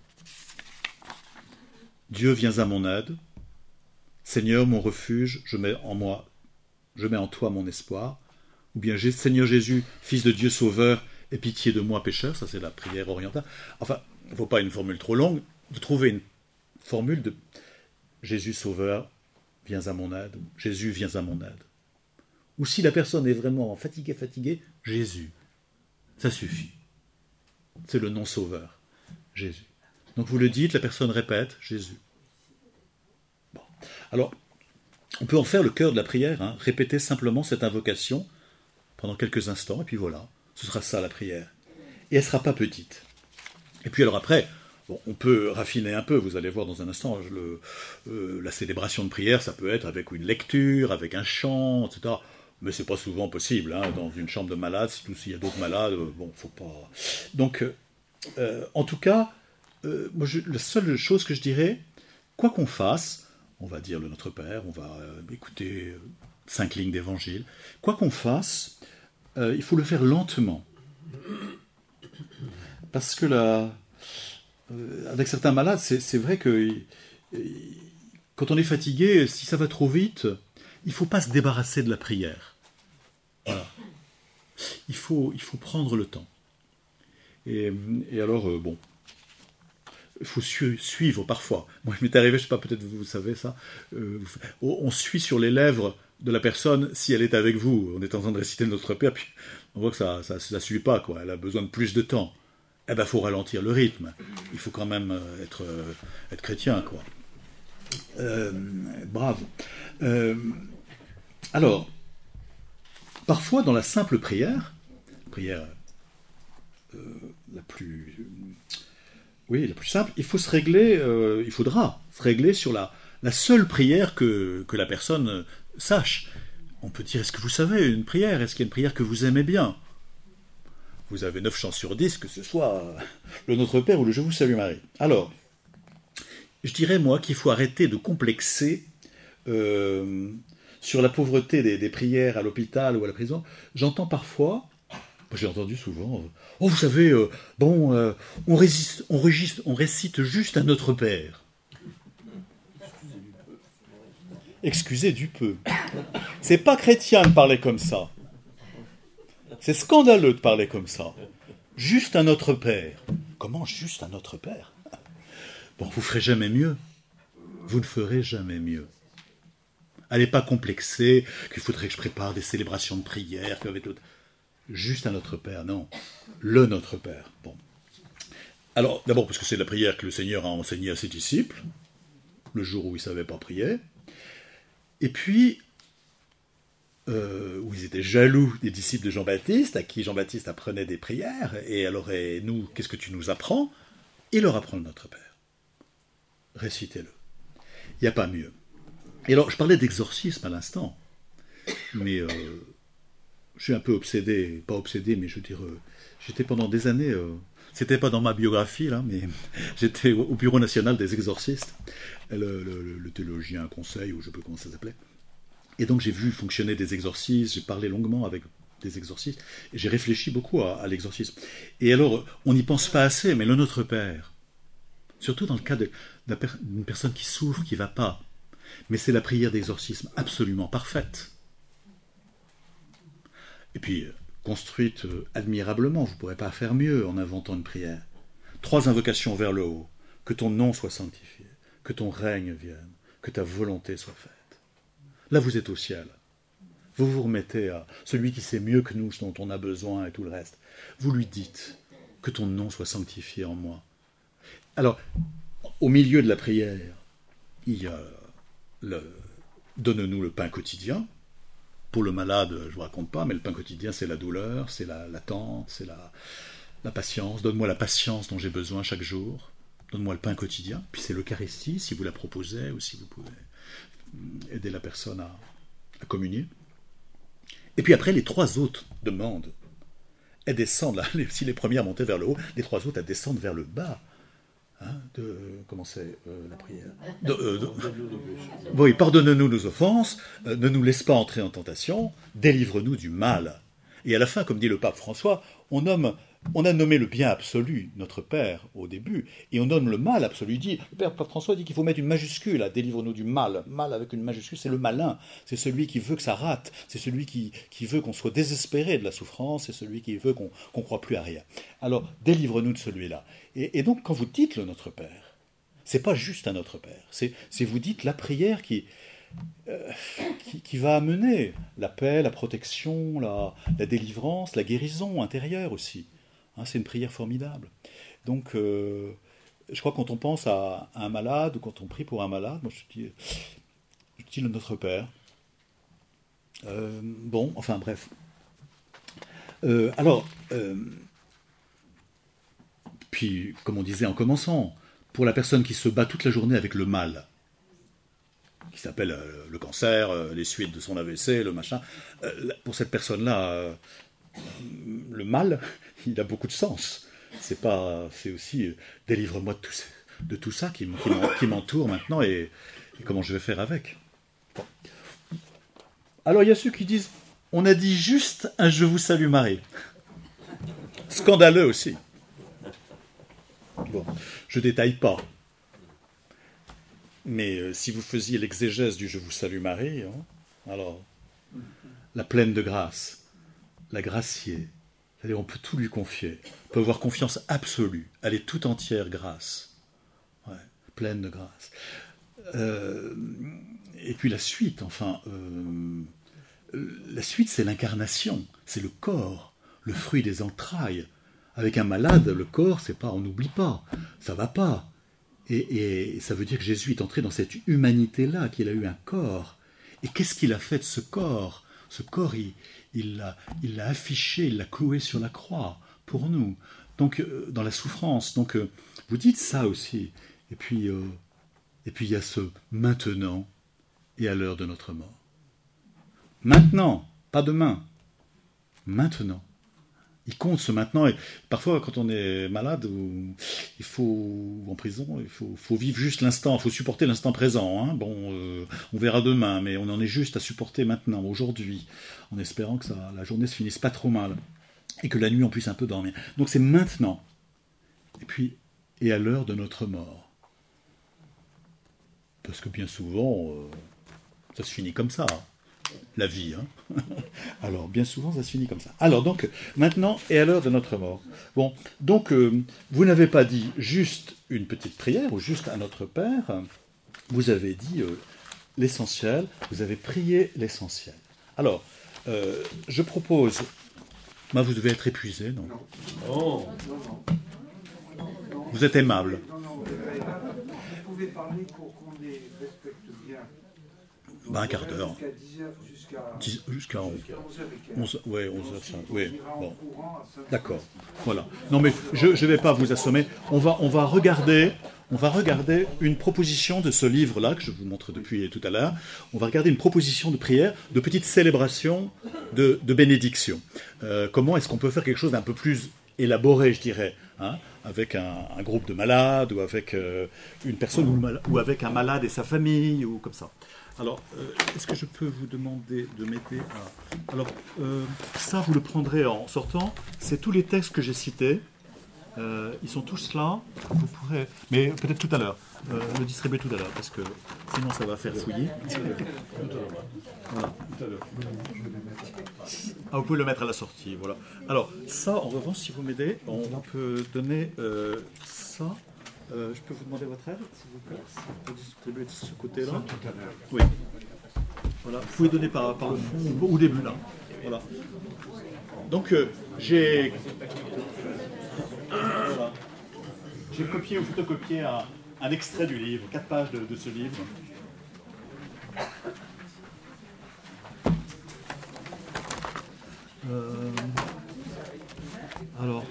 Dieu viens à mon aide, Seigneur mon refuge, je mets en toi mon espoir, ou bien Seigneur Jésus, Fils de Dieu Sauveur, aie pitié de moi pécheur, ça c'est la prière orientale. Enfin, il ne faut pas une formule trop longue, de trouver une formule de Jésus Sauveur, viens à mon aide, Jésus viens à mon aide. Ou si la personne est vraiment fatiguée, Jésus, ça suffit. C'est le nom Sauveur, Jésus. Donc vous le dites, la personne répète, Jésus. Bon. Alors, on peut en faire le cœur de la prière, répéter simplement cette invocation pendant quelques instants, et puis voilà, ce sera ça la prière. Et elle ne sera pas petite. Et puis alors après, on peut raffiner un peu, vous allez voir dans un instant, la célébration de prière, ça peut être avec une lecture, avec un chant, etc. Mais c'est pas souvent possible, dans une chambre de malade, s'il y a d'autres malades, faut pas... Donc, en tout cas, la seule chose que je dirais, quoi qu'on fasse, on va dire le Notre Père, on va écouter 5 lignes d'évangile. Quoi qu'on fasse, il faut le faire lentement. Parce que avec certains malades, c'est vrai que quand on est fatigué, si ça va trop vite, il ne faut pas se débarrasser de la prière. Voilà. Il faut prendre le temps. Et alors, il faut suivre parfois. Moi, il m'est arrivé, je ne sais pas, peut-être vous savez ça, on suit sur les lèvres de la personne si elle est avec vous. On est en train de réciter Notre Père, puis on voit que ça ne suit pas, quoi. Elle a besoin de plus de temps. Eh bien, il faut ralentir le rythme. Il faut quand même être chrétien, quoi. Bravo. Alors, parfois, dans la simple prière la plus Oui, la plus simple, il faudra se régler sur la seule prière que la personne sache. On peut dire, est-ce que vous savez une prière? Est-ce qu'il y a une prière que vous aimez bien? Vous avez 9 chances sur 10 que ce soit le Notre Père ou le Je vous salue Marie. Alors, je dirais, moi, qu'il faut arrêter de complexer sur la pauvreté des prières à l'hôpital ou à la prison. J'entends parfois, j'ai entendu souvent, oh, vous savez, on récite juste un Notre Père. Excusez du peu. C'est pas chrétien de parler comme ça. C'est scandaleux de parler comme ça. Juste un Notre Père. Comment juste un Notre Père? Bon, vous ferez jamais mieux. Vous ne ferez jamais mieux. Allez pas complexer qu'il faudrait que je prépare des célébrations de prière, juste un Notre Père, non. Le Notre Père. Bon. Alors, d'abord parce que c'est la prière que le Seigneur a enseignée à ses disciples, le jour où ils ne savaient pas prier. Et puis, où ils étaient jaloux des disciples de Jean-Baptiste, à qui Jean-Baptiste apprenait des prières, et alors, et nous, qu'est-ce que tu nous apprends? Il leur apprend le Notre Père. Récitez-le. Il n'y a pas mieux. Et alors, je parlais d'exorcisme à l'instant, mais je suis un peu obsédé, pas obsédé, mais je veux dire, j'étais pendant des années, c'était pas dans ma biographie, là, mais j'étais au Bureau national des exorcistes, le théologien conseil, ou je sais pas comment ça s'appelait. Et donc j'ai vu fonctionner des exorcistes, j'ai parlé longuement avec des exorcistes, et j'ai réfléchi beaucoup à l'exorcisme. Et alors, on n'y pense pas assez, mais le Notre Père, surtout dans le cas d'une personne qui souffre, qui ne va pas, mais c'est la prière d'exorcisme absolument parfaite. Et puis, construite admirablement, vous ne pourrez pas faire mieux en inventant une prière. 3 invocations vers le haut. Que ton nom soit sanctifié, que ton règne vienne, que ta volonté soit faite. Là, vous êtes au ciel. Vous vous remettez à celui qui sait mieux que nous ce dont on a besoin et tout le reste. Vous lui dites que ton nom soit sanctifié en moi. Alors, au milieu de la prière, il y a donne-nous le pain quotidien. Pour le malade, je ne vous raconte pas, mais le pain quotidien, c'est la douleur, c'est l'attente, c'est la patience. Donne-moi la patience dont j'ai besoin chaque jour. Donne-moi le pain quotidien. Puis c'est l'Eucharistie, si vous la proposez, ou si vous pouvez aider la personne à communier. Et puis après, les 3 autres demandes, elles descendent, là, si les premières montaient vers le haut, les 3 autres, elles descendent vers le bas. Comment c'est la prière? Oui, pardonne-nous nos offenses, ne nous laisse pas entrer en tentation, délivre-nous du mal. Et à la fin, comme dit le pape François, on a nommé le bien absolu, notre Père, au début, et on nomme le mal absolu. Le pape François dit qu'il faut mettre une majuscule à délivre-nous du mal. Mal avec une majuscule, c'est le malin, c'est celui qui veut que ça rate, c'est celui qui veut qu'on soit désespéré de la souffrance, c'est celui qui veut qu'on ne croit plus à rien. Alors, délivre-nous de celui-là. Et donc, quand vous dites le Notre Père, c'est pas juste un Notre Père, c'est vous dites la prière qui va amener la paix, la protection, la délivrance, la guérison intérieure aussi. C'est une prière formidable. Donc, je crois que quand on pense à un malade, ou quand on prie pour un malade, moi je dis le Notre Père. Enfin bref. Puis, comme on disait en commençant, pour la personne qui se bat toute la journée avec le mal, qui s'appelle le cancer, les suites de son AVC, le machin, pour cette personne-là, le mal, il a beaucoup de sens. C'est aussi délivre-moi de tout ça qui m'entoure maintenant et comment je vais faire avec. Bon. Alors il y a ceux qui disent on a dit juste un Je vous salue Marie. Scandaleux aussi. Bon, je détaille pas. Mais si vous faisiez l'exégèse du Je vous salue Marie, alors la pleine de grâce, la graciée, c'est-à-dire on peut tout lui confier, on peut avoir confiance absolue, elle est tout entière grâce, pleine de grâce. Et puis la suite, la suite c'est l'incarnation, c'est le corps, le fruit des entrailles. Avec un malade, le corps, c'est pas, on n'oublie pas, ça va pas. Et ça veut dire que Jésus est entré dans cette humanité-là, qu'il a eu un corps. Et qu'est-ce qu'il a fait de ce corps? Ce corps, il l'a affiché, il l'a cloué sur la croix pour nous. Donc, dans la souffrance. Donc, vous dites ça aussi. Et puis, il y a ce maintenant et à l'heure de notre mort. Maintenant, pas demain. Maintenant. Il compte ce maintenant. Et parfois, quand on est malade ou en prison, il faut vivre juste l'instant. Il faut supporter l'instant présent. Hein. Bon, on verra demain, mais on en est juste à supporter maintenant, aujourd'hui, en espérant que la journée se finisse pas trop mal et que la nuit on puisse un peu dormir. Donc c'est maintenant. Et puis, et à l'heure de notre mort. Parce que bien souvent, ça se finit comme ça. La vie, hein. Alors, bien souvent, ça se finit comme ça. Alors, donc, maintenant et à l'heure de notre mort. Bon, donc, vous n'avez pas dit juste une petite prière ou juste à notre Père. Vous avez dit l'essentiel. Vous avez prié l'essentiel. Alors, je propose. Vous devez être épuisé, non? Oh. Vous êtes aimable. Non, vous pouvez parler pour qu'on les respecte bien. Un quart d'heure. Jusqu'à 11h. Oui, 11h05. Oui, bon. D'accord. Voilà. Non, mais je ne vais pas vous assommer. On va regarder une proposition de ce livre-là, que je vous montre depuis tout à l'heure. On va regarder une proposition de prière, de petite célébration de bénédiction. Comment est-ce qu'on peut faire quelque chose d'un peu plus élaboré, je dirais, hein, avec un groupe de malades, ou avec une personne, ou avec un malade et sa famille, ou comme ça. Alors, est-ce que je peux vous demander de m'aider à... Alors, ça, vous le prendrez en sortant. C'est tous les textes que j'ai cités. Ils sont tous là. Vous pourrez... Mais peut-être tout à l'heure. Le distribuer tout à l'heure, parce que sinon, ça va faire fouiller. Voilà, tout à l'heure. Vous pouvez le mettre à la sortie, voilà. Alors, ça, en revanche, si vous m'aidez, on peut donner ça... je peux vous demander votre aide, s'il vous plaît, si vous pouvez distribuer de ce côté-là. tout à l'heure. Oui. Voilà. Vous pouvez donner par le fond, au début, là. Voilà. Donc, j'ai copié ou photocopié un extrait du livre, 4 pages de ce livre. Alors...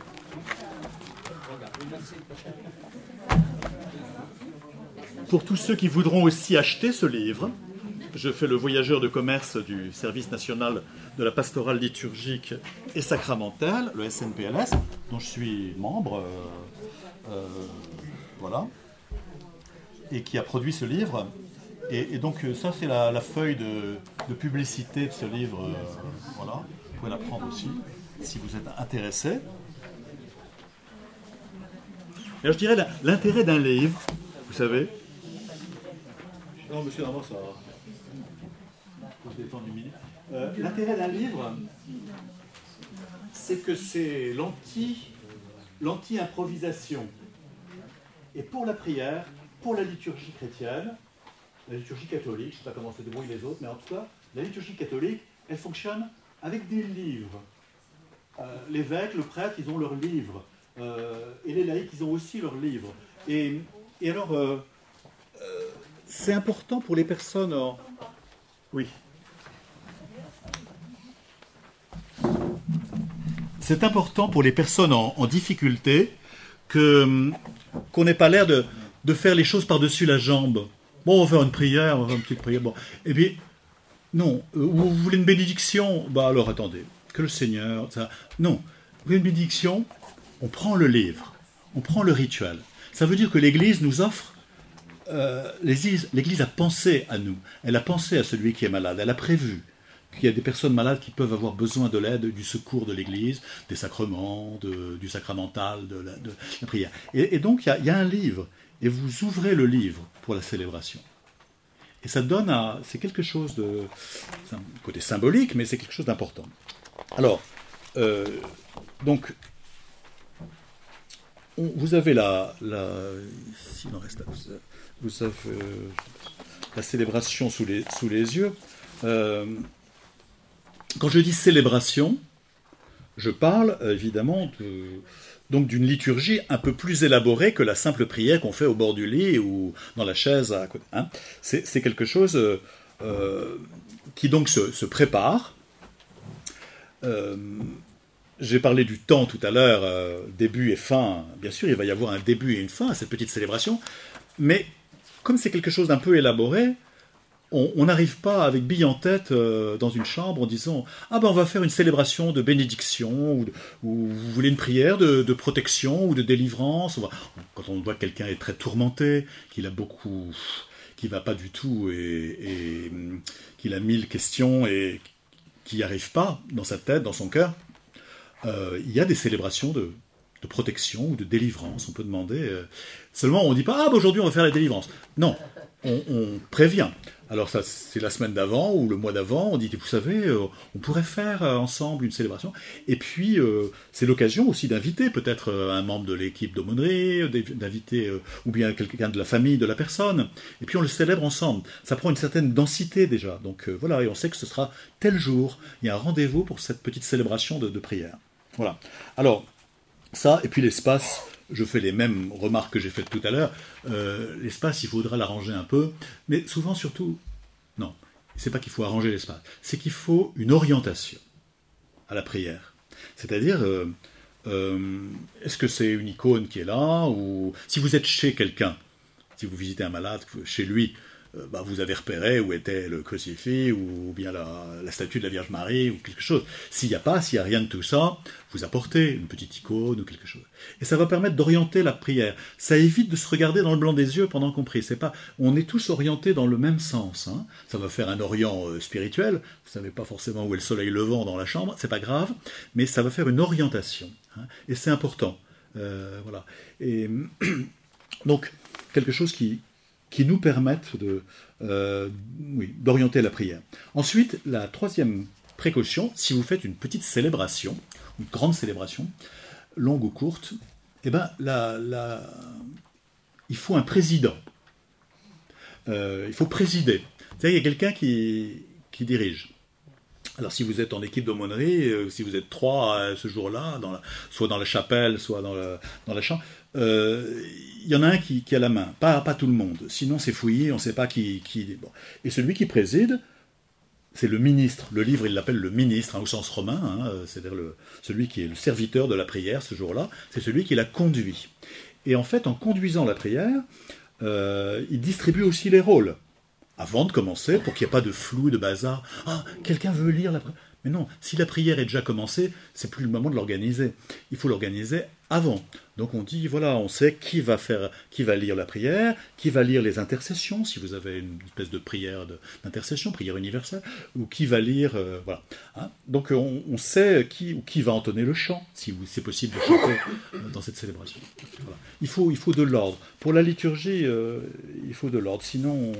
Pour tous ceux qui voudront aussi acheter ce livre, je fais le voyageur de commerce du Service national de la pastorale liturgique et sacramentale, le SNPLS, dont je suis membre, voilà, et qui a produit ce livre. Et donc ça, c'est la feuille de publicité de ce livre. Voilà, vous pouvez la prendre aussi, si vous êtes intéressé. Alors je dirais l'intérêt d'un livre, vous savez... Non, monsieur, vraiment, ça va. Je détends une minute. L'intérêt d'un livre, c'est que c'est l'anti-improvisation. Et pour la prière, pour la liturgie chrétienne, la liturgie catholique, je ne sais pas comment se débrouillent les autres, mais en tout cas, la liturgie catholique, elle fonctionne avec des livres. L'évêque, le prêtre, ils ont leurs livres. Et les laïcs, ils ont aussi leurs livres. Et alors... c'est important pour les personnes... Oui. C'est important pour les personnes en difficulté qu'on n'ait pas l'air de faire les choses par-dessus la jambe. Bon, on va faire une prière, on va faire une petite prière. Bon. Et puis, non. Vous voulez une bénédiction? Alors, attendez. Que le Seigneur... Ça... Non. Vous voulez une bénédiction? On prend le livre. On prend le rituel. Ça veut dire que l'Église nous offre... l'Église a pensé à nous, elle a pensé à celui qui est malade, elle a prévu qu'il y a des personnes malades qui peuvent avoir besoin de l'aide, du secours de l'Église, des sacrements, du sacramental, de la prière. Et donc il y a un livre, et vous ouvrez le livre pour la célébration. Et ça donne c'est quelque chose de... C'est un côté symbolique, mais c'est quelque chose d'important. Alors, donc... vous avez ici, il en reste vous avez la célébration sous les yeux. Quand je dis célébration, je parle évidemment donc d'une liturgie un peu plus élaborée que la simple prière qu'on fait au bord du lit ou dans la chaise à côté. Hein. C'est quelque chose qui donc se prépare. j'ai parlé du temps tout à l'heure, début et fin. Bien sûr, il va y avoir un début et une fin à cette petite célébration, mais comme c'est quelque chose d'un peu élaboré, on n'arrive pas avec bille en tête dans une chambre en disant « Ah ben on va faire une célébration de bénédiction ou vous voulez une prière de protection ou de délivrance. » Quand on voit que quelqu'un est très tourmenté, qu'il a beaucoup... qui va pas du tout et qu'il a 1000 questions et qui n'y arrive pas dans sa tête, dans son cœur, il y a des célébrations de protection ou de délivrance. On peut demander... seulement, on ne dit pas « Ah, ben aujourd'hui, on va faire la délivrance. » Non, on prévient. Alors ça, c'est la semaine d'avant ou le mois d'avant, on dit, vous savez, on pourrait faire ensemble une célébration. Et puis, c'est l'occasion aussi d'inviter peut-être un membre de l'équipe d'aumônerie, d'inviter ou bien quelqu'un de la famille de la personne. Et puis on le célèbre ensemble. Ça prend une certaine densité déjà. Donc voilà, et on sait que ce sera tel jour. Il y a un rendez-vous pour cette petite célébration de prière. Voilà. Alors, ça, et puis l'espace... Je fais les mêmes remarques que j'ai faites tout à l'heure. L'espace, il faudra l'arranger un peu. Mais souvent, surtout, non, c'est pas qu'il faut arranger l'espace. C'est qu'il faut une orientation à la prière. C'est-à-dire, est-ce que c'est une icône qui est là ou si vous êtes chez quelqu'un, si vous visitez un malade, chez lui, vous avez repéré où était le crucifix ou bien la statue de la Vierge Marie ou quelque chose. S'il n'y a rien de tout ça, vous apportez une petite icône ou quelque chose. Et ça va permettre d'orienter la prière. Ça évite de se regarder dans le blanc des yeux pendant qu'on prie. On est tous orientés dans le même sens. Hein. Ça va faire un orient spirituel. Vous ne savez pas forcément où est le soleil levant dans la chambre, c'est pas grave, mais ça va faire une orientation. Hein. Et c'est important. Voilà. Et donc, quelque chose qui nous permettent d'orienter la prière. Ensuite, la troisième précaution, si vous faites une petite célébration, une grande célébration, longue ou courte, il faut un président. Il faut présider. C'est-à-dire qu'il y a quelqu'un qui dirige. Alors si vous êtes en équipe d'aumônerie, si vous êtes 3 ce jour-là, soit dans la chapelle, soit dans la chambre, il y en a un qui a la main, pas tout le monde. Sinon c'est fouillé, on ne sait pas qui. Bon. Et celui qui préside, c'est le ministre. Le livre, il l'appelle le ministre, au sens romain, c'est-à-dire celui qui est le serviteur de la prière ce jour-là, c'est celui qui la conduit. Et en fait, en conduisant la prière, il distribue aussi les rôles. Avant de commencer, pour qu'il n'y ait pas de flou, de bazar. Ah, quelqu'un veut lire la prière. Mais non, si la prière est déjà commencée, c'est plus le moment de l'organiser. Il faut l'organiser avant. Donc on dit, voilà, on sait qui va lire la prière, qui va lire les intercessions, si vous avez une espèce de prière d'intercession, prière universelle, ou qui va lire, voilà. Hein. Donc on sait qui va entonner le chant, si c'est possible de chanter dans cette célébration. Voilà. Il faut de l'ordre. Pour la liturgie, il faut de l'ordre. Sinon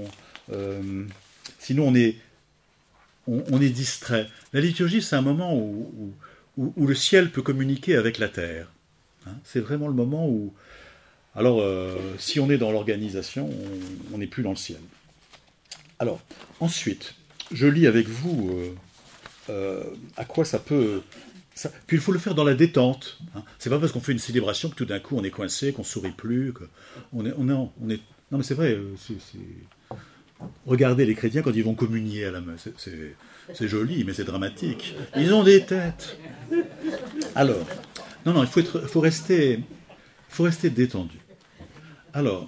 on est distrait. La liturgie, c'est un moment où le ciel peut communiquer avec la terre. Hein, c'est vraiment le moment où... Alors, si on est dans l'organisation, on n'est plus dans le ciel. Alors, ensuite, je lis avec vous à quoi ça peut... Puis il faut le faire dans la détente. Hein. C'est pas parce qu'on fait une célébration que tout d'un coup on est coincé, qu'on sourit plus, on est... Non, mais c'est vrai, regardez les chrétiens quand ils vont communier à la messe. C'est joli, mais c'est dramatique. Ils ont des têtes. Alors, non, il faut rester détendu. Alors,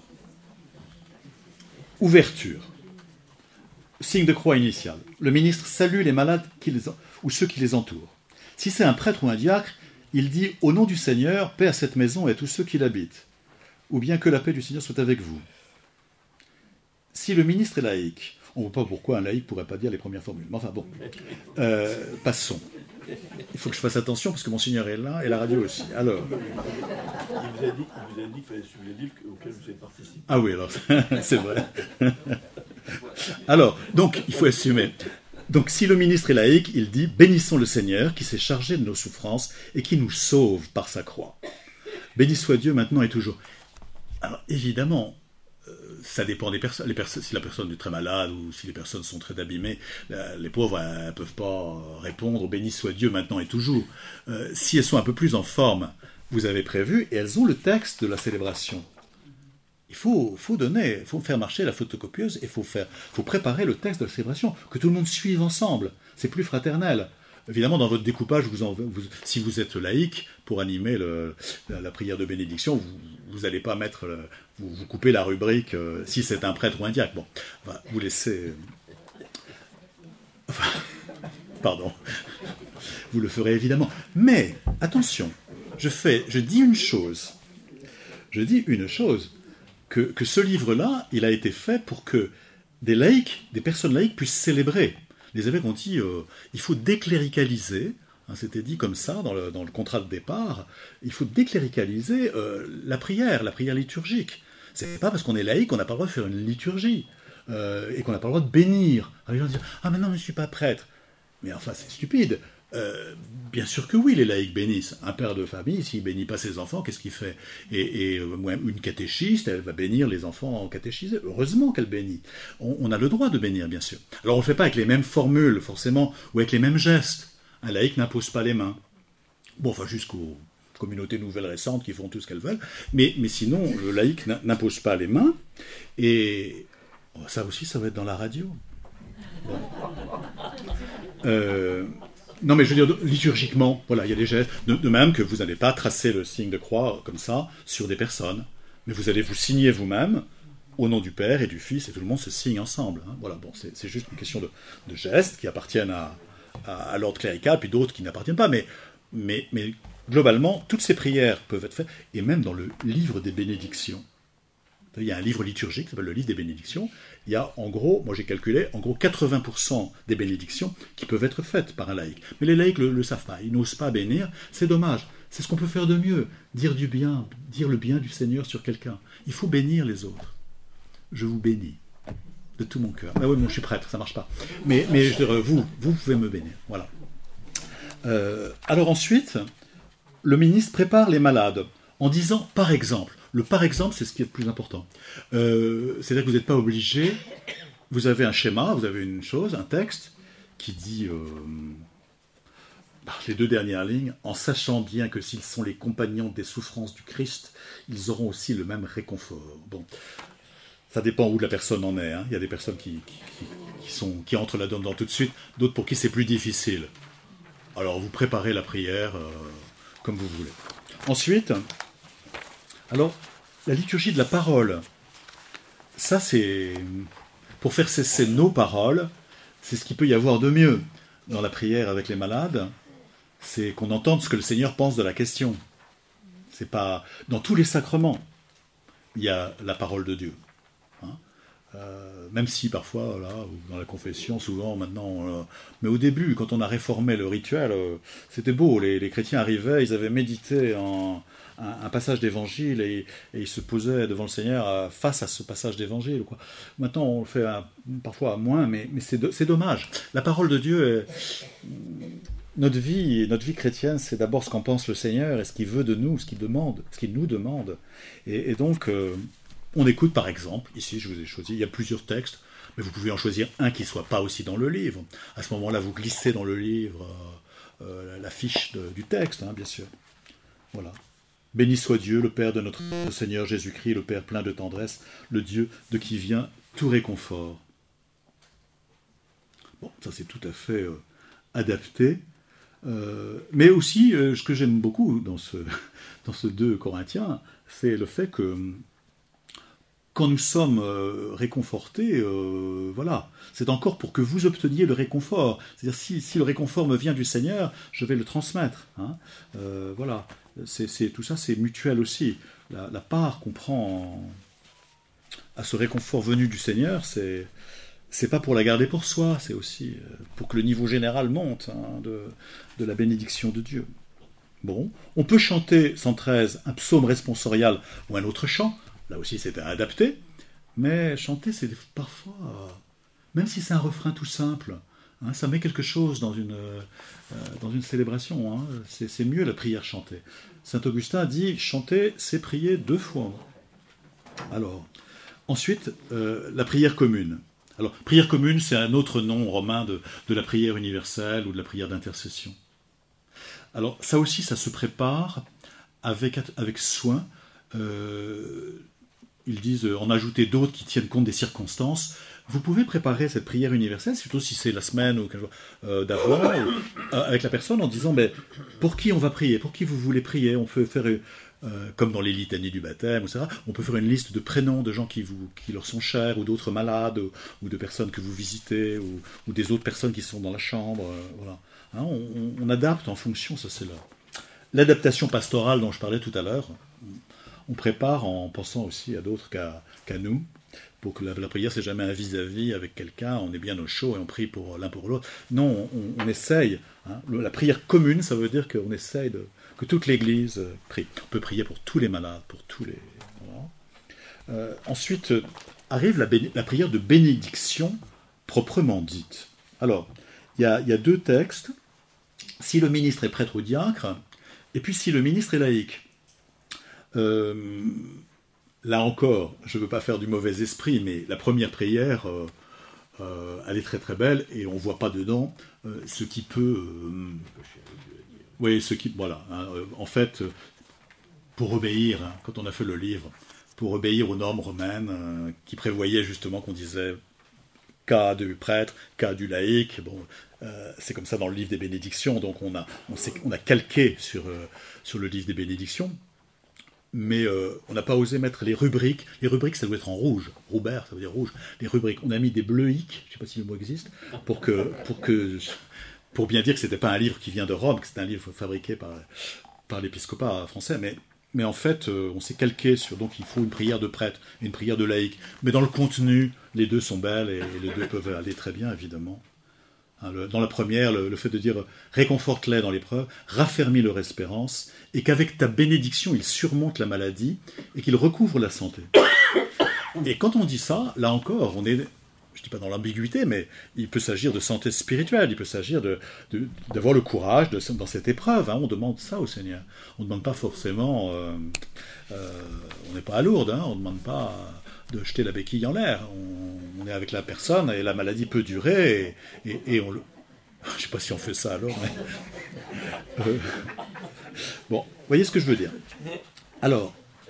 ouverture. Signe de croix initial. Le ministre salue les malades ou ceux qui les entourent. Si c'est un prêtre ou un diacre, il dit « Au nom du Seigneur, paix à cette maison et à tous ceux qui l'habitent. » Ou bien « Que la paix du Seigneur soit avec vous. » Si le ministre est laïque, on ne voit pas pourquoi un laïque ne pourrait pas dire les premières formules. Mais enfin bon, passons. Il faut que je fasse attention parce que Monseigneur est là et la radio aussi. Alors. Il vous a dit qu'il fallait suivre les livres auxquels vous avez participé. Ah oui, alors, c'est vrai. Alors, donc, il faut assumer. Donc, si le ministre est laïque, il dit « Bénissons le Seigneur qui s'est chargé de nos souffrances et qui nous sauve par sa croix. Béni soit Dieu maintenant et toujours. » Alors, évidemment, ça dépend des personnes. Si la personne est très malade ou si les personnes sont très abîmées, les pauvres ne peuvent pas répondre « Béni soit Dieu maintenant et toujours ». Si elles sont un peu plus en forme, vous avez prévu, et elles ont le texte de la célébration. Il faut faire marcher la photocopieuse et il faut préparer le texte de la célébration, que tout le monde suive ensemble. C'est plus fraternel. évidemment, dans votre découpage, si vous êtes laïque, pour animer la prière de bénédiction, vous n'allez pas mettre, vous coupez la rubrique si c'est un prêtre ou un diacre. Bon, vous laissez... Pardon. Vous le ferez évidemment. Mais, attention, je dis une chose. Que ce livre-là, il a été fait pour que des personnes laïques puissent célébrer. Les évêques ont dit, il faut décléricaliser, c'était dit comme ça dans le contrat de départ, il faut décléricaliser la prière liturgique. C'est pas parce qu'on est laïque qu'on n'a pas le droit de faire une liturgie, et qu'on n'a pas le droit de bénir. Alors, les gens disent, ah mais non, je ne suis pas prêtre. Mais enfin, c'est stupide. Bien sûr que oui, les laïcs bénissent. Un père de famille, s'il ne bénit pas ses enfants, qu'est-ce qu'il fait ? Et une catéchiste, elle va bénir les enfants catéchisés. Heureusement qu'elle bénit. On a le droit de bénir, bien sûr. Alors on ne le fait pas avec les mêmes formules, forcément, ou avec les mêmes gestes. Un laïc n'impose pas les mains. Bon, enfin, jusqu'aux communautés nouvelles récentes qui font tout ce qu'elles veulent. Mais sinon, le laïc n'impose pas les mains. Et ça aussi, ça va être dans la radio. Bon. Non, mais je veux dire, liturgiquement, voilà, il y a des gestes. De même que vous n'allez pas tracer le signe de croix comme ça sur des personnes, mais vous allez vous signer vous-même au nom du Père et du Fils, et tout le monde se signe ensemble. Hein. Voilà, bon, c'est juste une question de gestes qui appartiennent à l'ordre clérical, puis d'autres qui n'appartiennent pas. Mais globalement, toutes ces prières peuvent être faites, et même dans le livre des bénédictions. Il y a un livre liturgique qui s'appelle le livre des bénédictions. Il y a en gros, moi j'ai calculé, en gros 80% des bénédictions qui peuvent être faites par un laïc. Mais les laïcs le savent pas, ils n'osent pas bénir, c'est dommage. C'est ce qu'on peut faire de mieux, dire du bien, dire le bien du Seigneur sur quelqu'un. Il faut bénir les autres. Je vous bénis de tout mon cœur. Ah oui, moi je suis prêtre, ça marche pas. Mais je dirais, vous pouvez me bénir. Voilà. Alors ensuite, le ministre prépare les malades en disant, par exemple, le par exemple, c'est ce qui est le plus important. C'est-à-dire que vous n'êtes pas obligé, vous avez un schéma, vous avez une chose, un texte, qui dit, les 2 dernières lignes, en sachant bien que s'ils sont les compagnons des souffrances du Christ, ils auront aussi le même réconfort. Bon, ça dépend où la personne en est. Hein. Il y a des personnes qui entrent là-dedans tout de suite, d'autres pour qui c'est plus difficile. Alors vous préparez la prière comme vous voulez. Ensuite... Alors, la liturgie de la parole, ça c'est, pour faire cesser nos paroles, c'est ce qu'il peut y avoir de mieux dans la prière avec les malades, c'est qu'on entende ce que le Seigneur pense de la question. C'est pas, dans tous les sacrements, il y a la parole de Dieu. Hein, même si parfois, là, dans la confession, souvent, maintenant, mais au début, quand on a réformé le rituel, c'était beau, les chrétiens arrivaient, ils avaient médité un passage d'évangile et ils se posaient devant le Seigneur face à ce passage d'évangile. Quoi. Maintenant, on le fait parfois à moins, mais c'est dommage. La parole de Dieu, notre vie chrétienne, c'est d'abord ce qu'en pense le Seigneur et ce qu'il veut de nous, ce qu'il nous demande. Et donc, on écoute par exemple, ici je vous ai choisi, il y a plusieurs textes, mais vous pouvez en choisir un qui ne soit pas aussi dans le livre. À ce moment-là, vous glissez dans le livre la fiche du texte, hein, bien sûr. Voilà. Béni soit Dieu, le Père de notre Seigneur Jésus-Christ, le Père plein de tendresse, le Dieu de qui vient tout réconfort. Bon, ça c'est tout à fait adapté. Mais aussi, ce que j'aime beaucoup dans ce 2 Corinthiens, c'est le fait que quand nous sommes réconfortés, voilà, c'est encore pour que vous obteniez le réconfort. C'est-à-dire, si le réconfort me vient du Seigneur, je vais le transmettre. Hein. Voilà. Tout ça, c'est mutuel aussi. La part qu'on prend à ce réconfort venu du Seigneur, c'est pas pour la garder pour soi, c'est aussi pour que le niveau général monte hein, de la bénédiction de Dieu. Bon, on peut chanter 113, un psaume responsorial ou un autre chant, là aussi c'est à adapter, mais chanter c'est parfois, même si c'est un refrain tout simple, hein, ça met quelque chose dans une célébration, hein, c'est mieux la prière chantée. Saint Augustin dit, chanter c'est prier 2 fois. Alors, ensuite, la prière commune. Alors, prière commune, c'est un autre nom romain de la prière universelle ou de la prière d'intercession. Alors, ça aussi, ça se prépare avec soin. Ils disent en ajouter d'autres qui tiennent compte des circonstances. vous pouvez préparer cette prière universelle, surtout si c'est la semaine ou 15 jours d'avant, avec la personne en disant mais, pour qui on va prier, pour qui vous voulez prier. On peut faire, comme dans les litanies du baptême, etc., on peut faire une liste de prénoms de gens qui leur sont chers, ou d'autres malades, ou de personnes que vous visitez, ou des autres personnes qui sont dans la chambre. Voilà. Hein, on adapte en fonction, ça c'est l'adaptation pastorale dont je parlais tout à l'heure. On prépare en pensant aussi à d'autres qu'à nous, pour que la prière, c'est jamais un vis-à-vis avec quelqu'un, on est bien au chaud et on prie pour l'un pour l'autre. Non, on essaye. Hein, la prière commune, ça veut dire qu'on essaye que toute l'Église prie. On peut prier pour tous les malades, pour tous les... Voilà. Ensuite, arrive la prière de bénédiction proprement dite. Alors, il y a deux textes. Si le ministre est prêtre ou diacre, et puis si le ministre est laïque. Là encore, je ne veux pas faire du mauvais esprit, mais la première prière, elle est très très belle, et on ne voit pas dedans ce qui peut... oui, ce qui... Voilà. Hein, en fait, pour obéir, hein, quand on a fait le livre, pour obéir aux normes romaines qui prévoyaient justement qu'on disait cas du prêtre, cas du laïc, bon, c'est comme ça dans le livre des bénédictions, donc on a calqué sur le livre des bénédictions, mais on n'a pas osé mettre les rubriques. Les rubriques, ça doit être en rouge. Roubert, ça veut dire rouge. Les rubriques, on a mis des bleuiques, je ne sais pas si le mot existe, pour bien dire que ce n'était pas un livre qui vient de Rome, que c'était un livre fabriqué par l'épiscopat français, mais en fait, on s'est calqué sur... Donc il faut une prière de prêtre et une prière de laïque. Mais dans le contenu, les deux sont belles et les deux peuvent aller très bien, évidemment. Hein, dans la première, le fait de dire « réconforte-les dans l'épreuve, raffermis leur espérance, et qu'avec ta bénédiction, ils surmontent la maladie et qu'ils recouvrent la santé. » Et quand on dit ça, là encore, on est... Je ne dis pas dans l'ambiguïté, mais il peut s'agir de santé spirituelle, il peut s'agir d'avoir le courage dans cette épreuve. Hein, on demande ça au Seigneur. On ne demande pas forcément... on n'est pas à Lourdes, hein, on ne demande pas de jeter la béquille en l'air. On est avec la personne et la maladie peut durer et on le... Je ne sais pas si on fait ça alors, mais... Bon, vous voyez ce que je veux dire. Alors...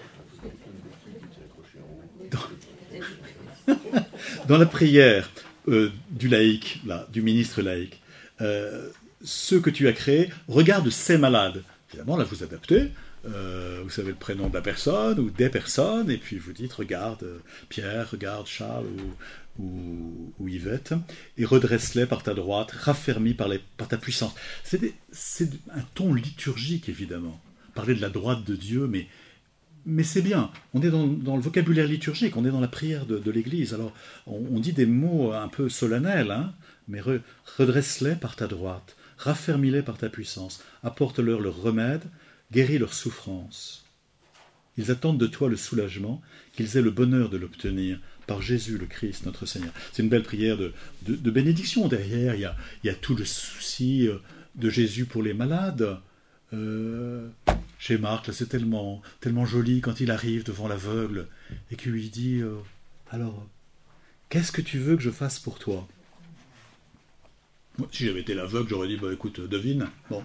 Dans la prière du laïc, là, du ministre laïc, ceux que tu as créés, regarde ces malades. Évidemment, là, vous adaptez. Vous savez le prénom de la personne ou des personnes, et puis vous dites, regarde Pierre, regarde Charles ou Yvette, et redresse-les par ta droite, raffermis par ta puissance. C'est un ton liturgique, évidemment. Parler de la droite de Dieu, mais c'est bien, on est dans le vocabulaire liturgique, on est dans la prière de l'Église. Alors, on dit des mots un peu solennels, hein, mais redresse-les par ta droite, raffermis-les par ta puissance, apporte-leur le remède, guéris leur souffrance. Ils attendent de toi le soulagement, qu'ils aient le bonheur de l'obtenir par Jésus le Christ, notre Seigneur. C'est une belle prière de bénédiction. Derrière, il y a tout le souci de Jésus pour les malades. Chez Marc, là, c'est tellement joli quand il arrive devant l'aveugle et qu'il lui dit alors, qu'est-ce que tu veux que je fasse pour toi? Moi, si j'avais été l'aveugle, j'aurais dit écoute, devine. Bon.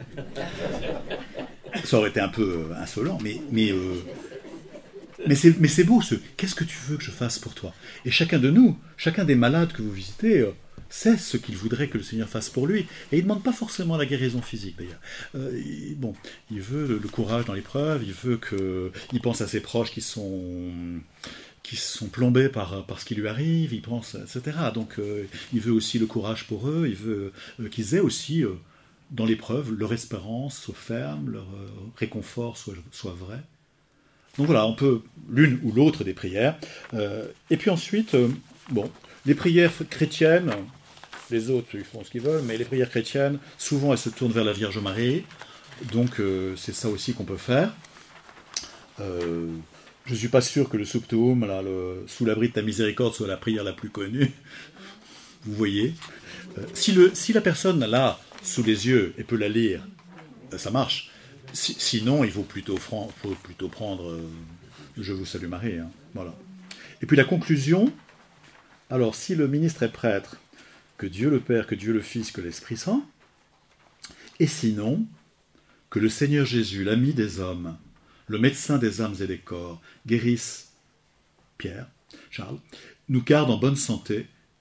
Ça aurait été un peu insolent, mais c'est beau qu'est-ce que tu veux que je fasse pour toi? Et chacun de nous, chacun des malades que vous visitez, sait ce qu'il voudrait que le Seigneur fasse pour lui. Et il ne demande pas forcément la guérison physique, d'ailleurs. Il veut le courage dans l'épreuve, il pense à ses proches qui sont plombés par ce qui lui arrive, il pense, etc. Donc, il veut aussi le courage pour eux, il veut qu'ils aient aussi, dans l'épreuve, leur espérance soit ferme, leur réconfort soit vrai. Donc voilà, on peut l'une ou l'autre des prières. Et puis ensuite, les prières chrétiennes, les autres, ils font ce qu'ils veulent, mais les prières chrétiennes, souvent, elles se tournent vers la Vierge Marie. Donc, c'est ça aussi qu'on peut faire. Je ne suis pas sûr que le Subtuum, là, sous l'abri de ta miséricorde, soit la prière la plus connue. Vous voyez. Si la personne l'a sous les yeux et peut la lire, ça marche. Sinon, il faut plutôt prendre Je vous salue Marie. Hein. Voilà. Et puis la conclusion, alors si le ministre est prêtre, que Dieu le Père, que Dieu le Fils, que l'Esprit Saint, et sinon, que le Seigneur Jésus, l'ami des hommes, le médecin des âmes et des corps, guérisse Pierre, Charles, nous garde en bonne santé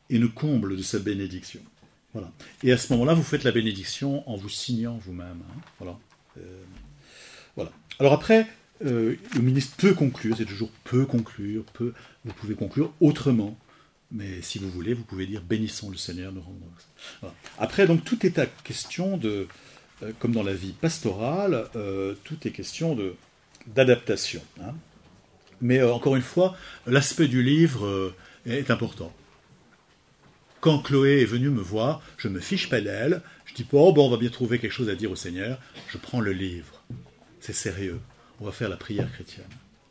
et nous comble de sa bénédiction. Voilà. Et à ce moment-là, vous faites la bénédiction en vous signant vous-même. Hein. Voilà. Voilà. Alors après, le ministre peut conclure, c'est toujours peut conclure, vous pouvez conclure autrement. Mais si vous voulez, vous pouvez dire bénissons le Seigneur, nous rendons. Voilà. Après, donc, tout est à question de, comme dans la vie pastorale, tout est question d'adaptation. Hein. Mais encore une fois, l'aspect du livre est important. Quand Chloé est venue me voir, je me fiche pas d'elle, je dis bon, on va bien trouver quelque chose à dire au Seigneur, je prends le livre. C'est sérieux, on va faire la prière chrétienne.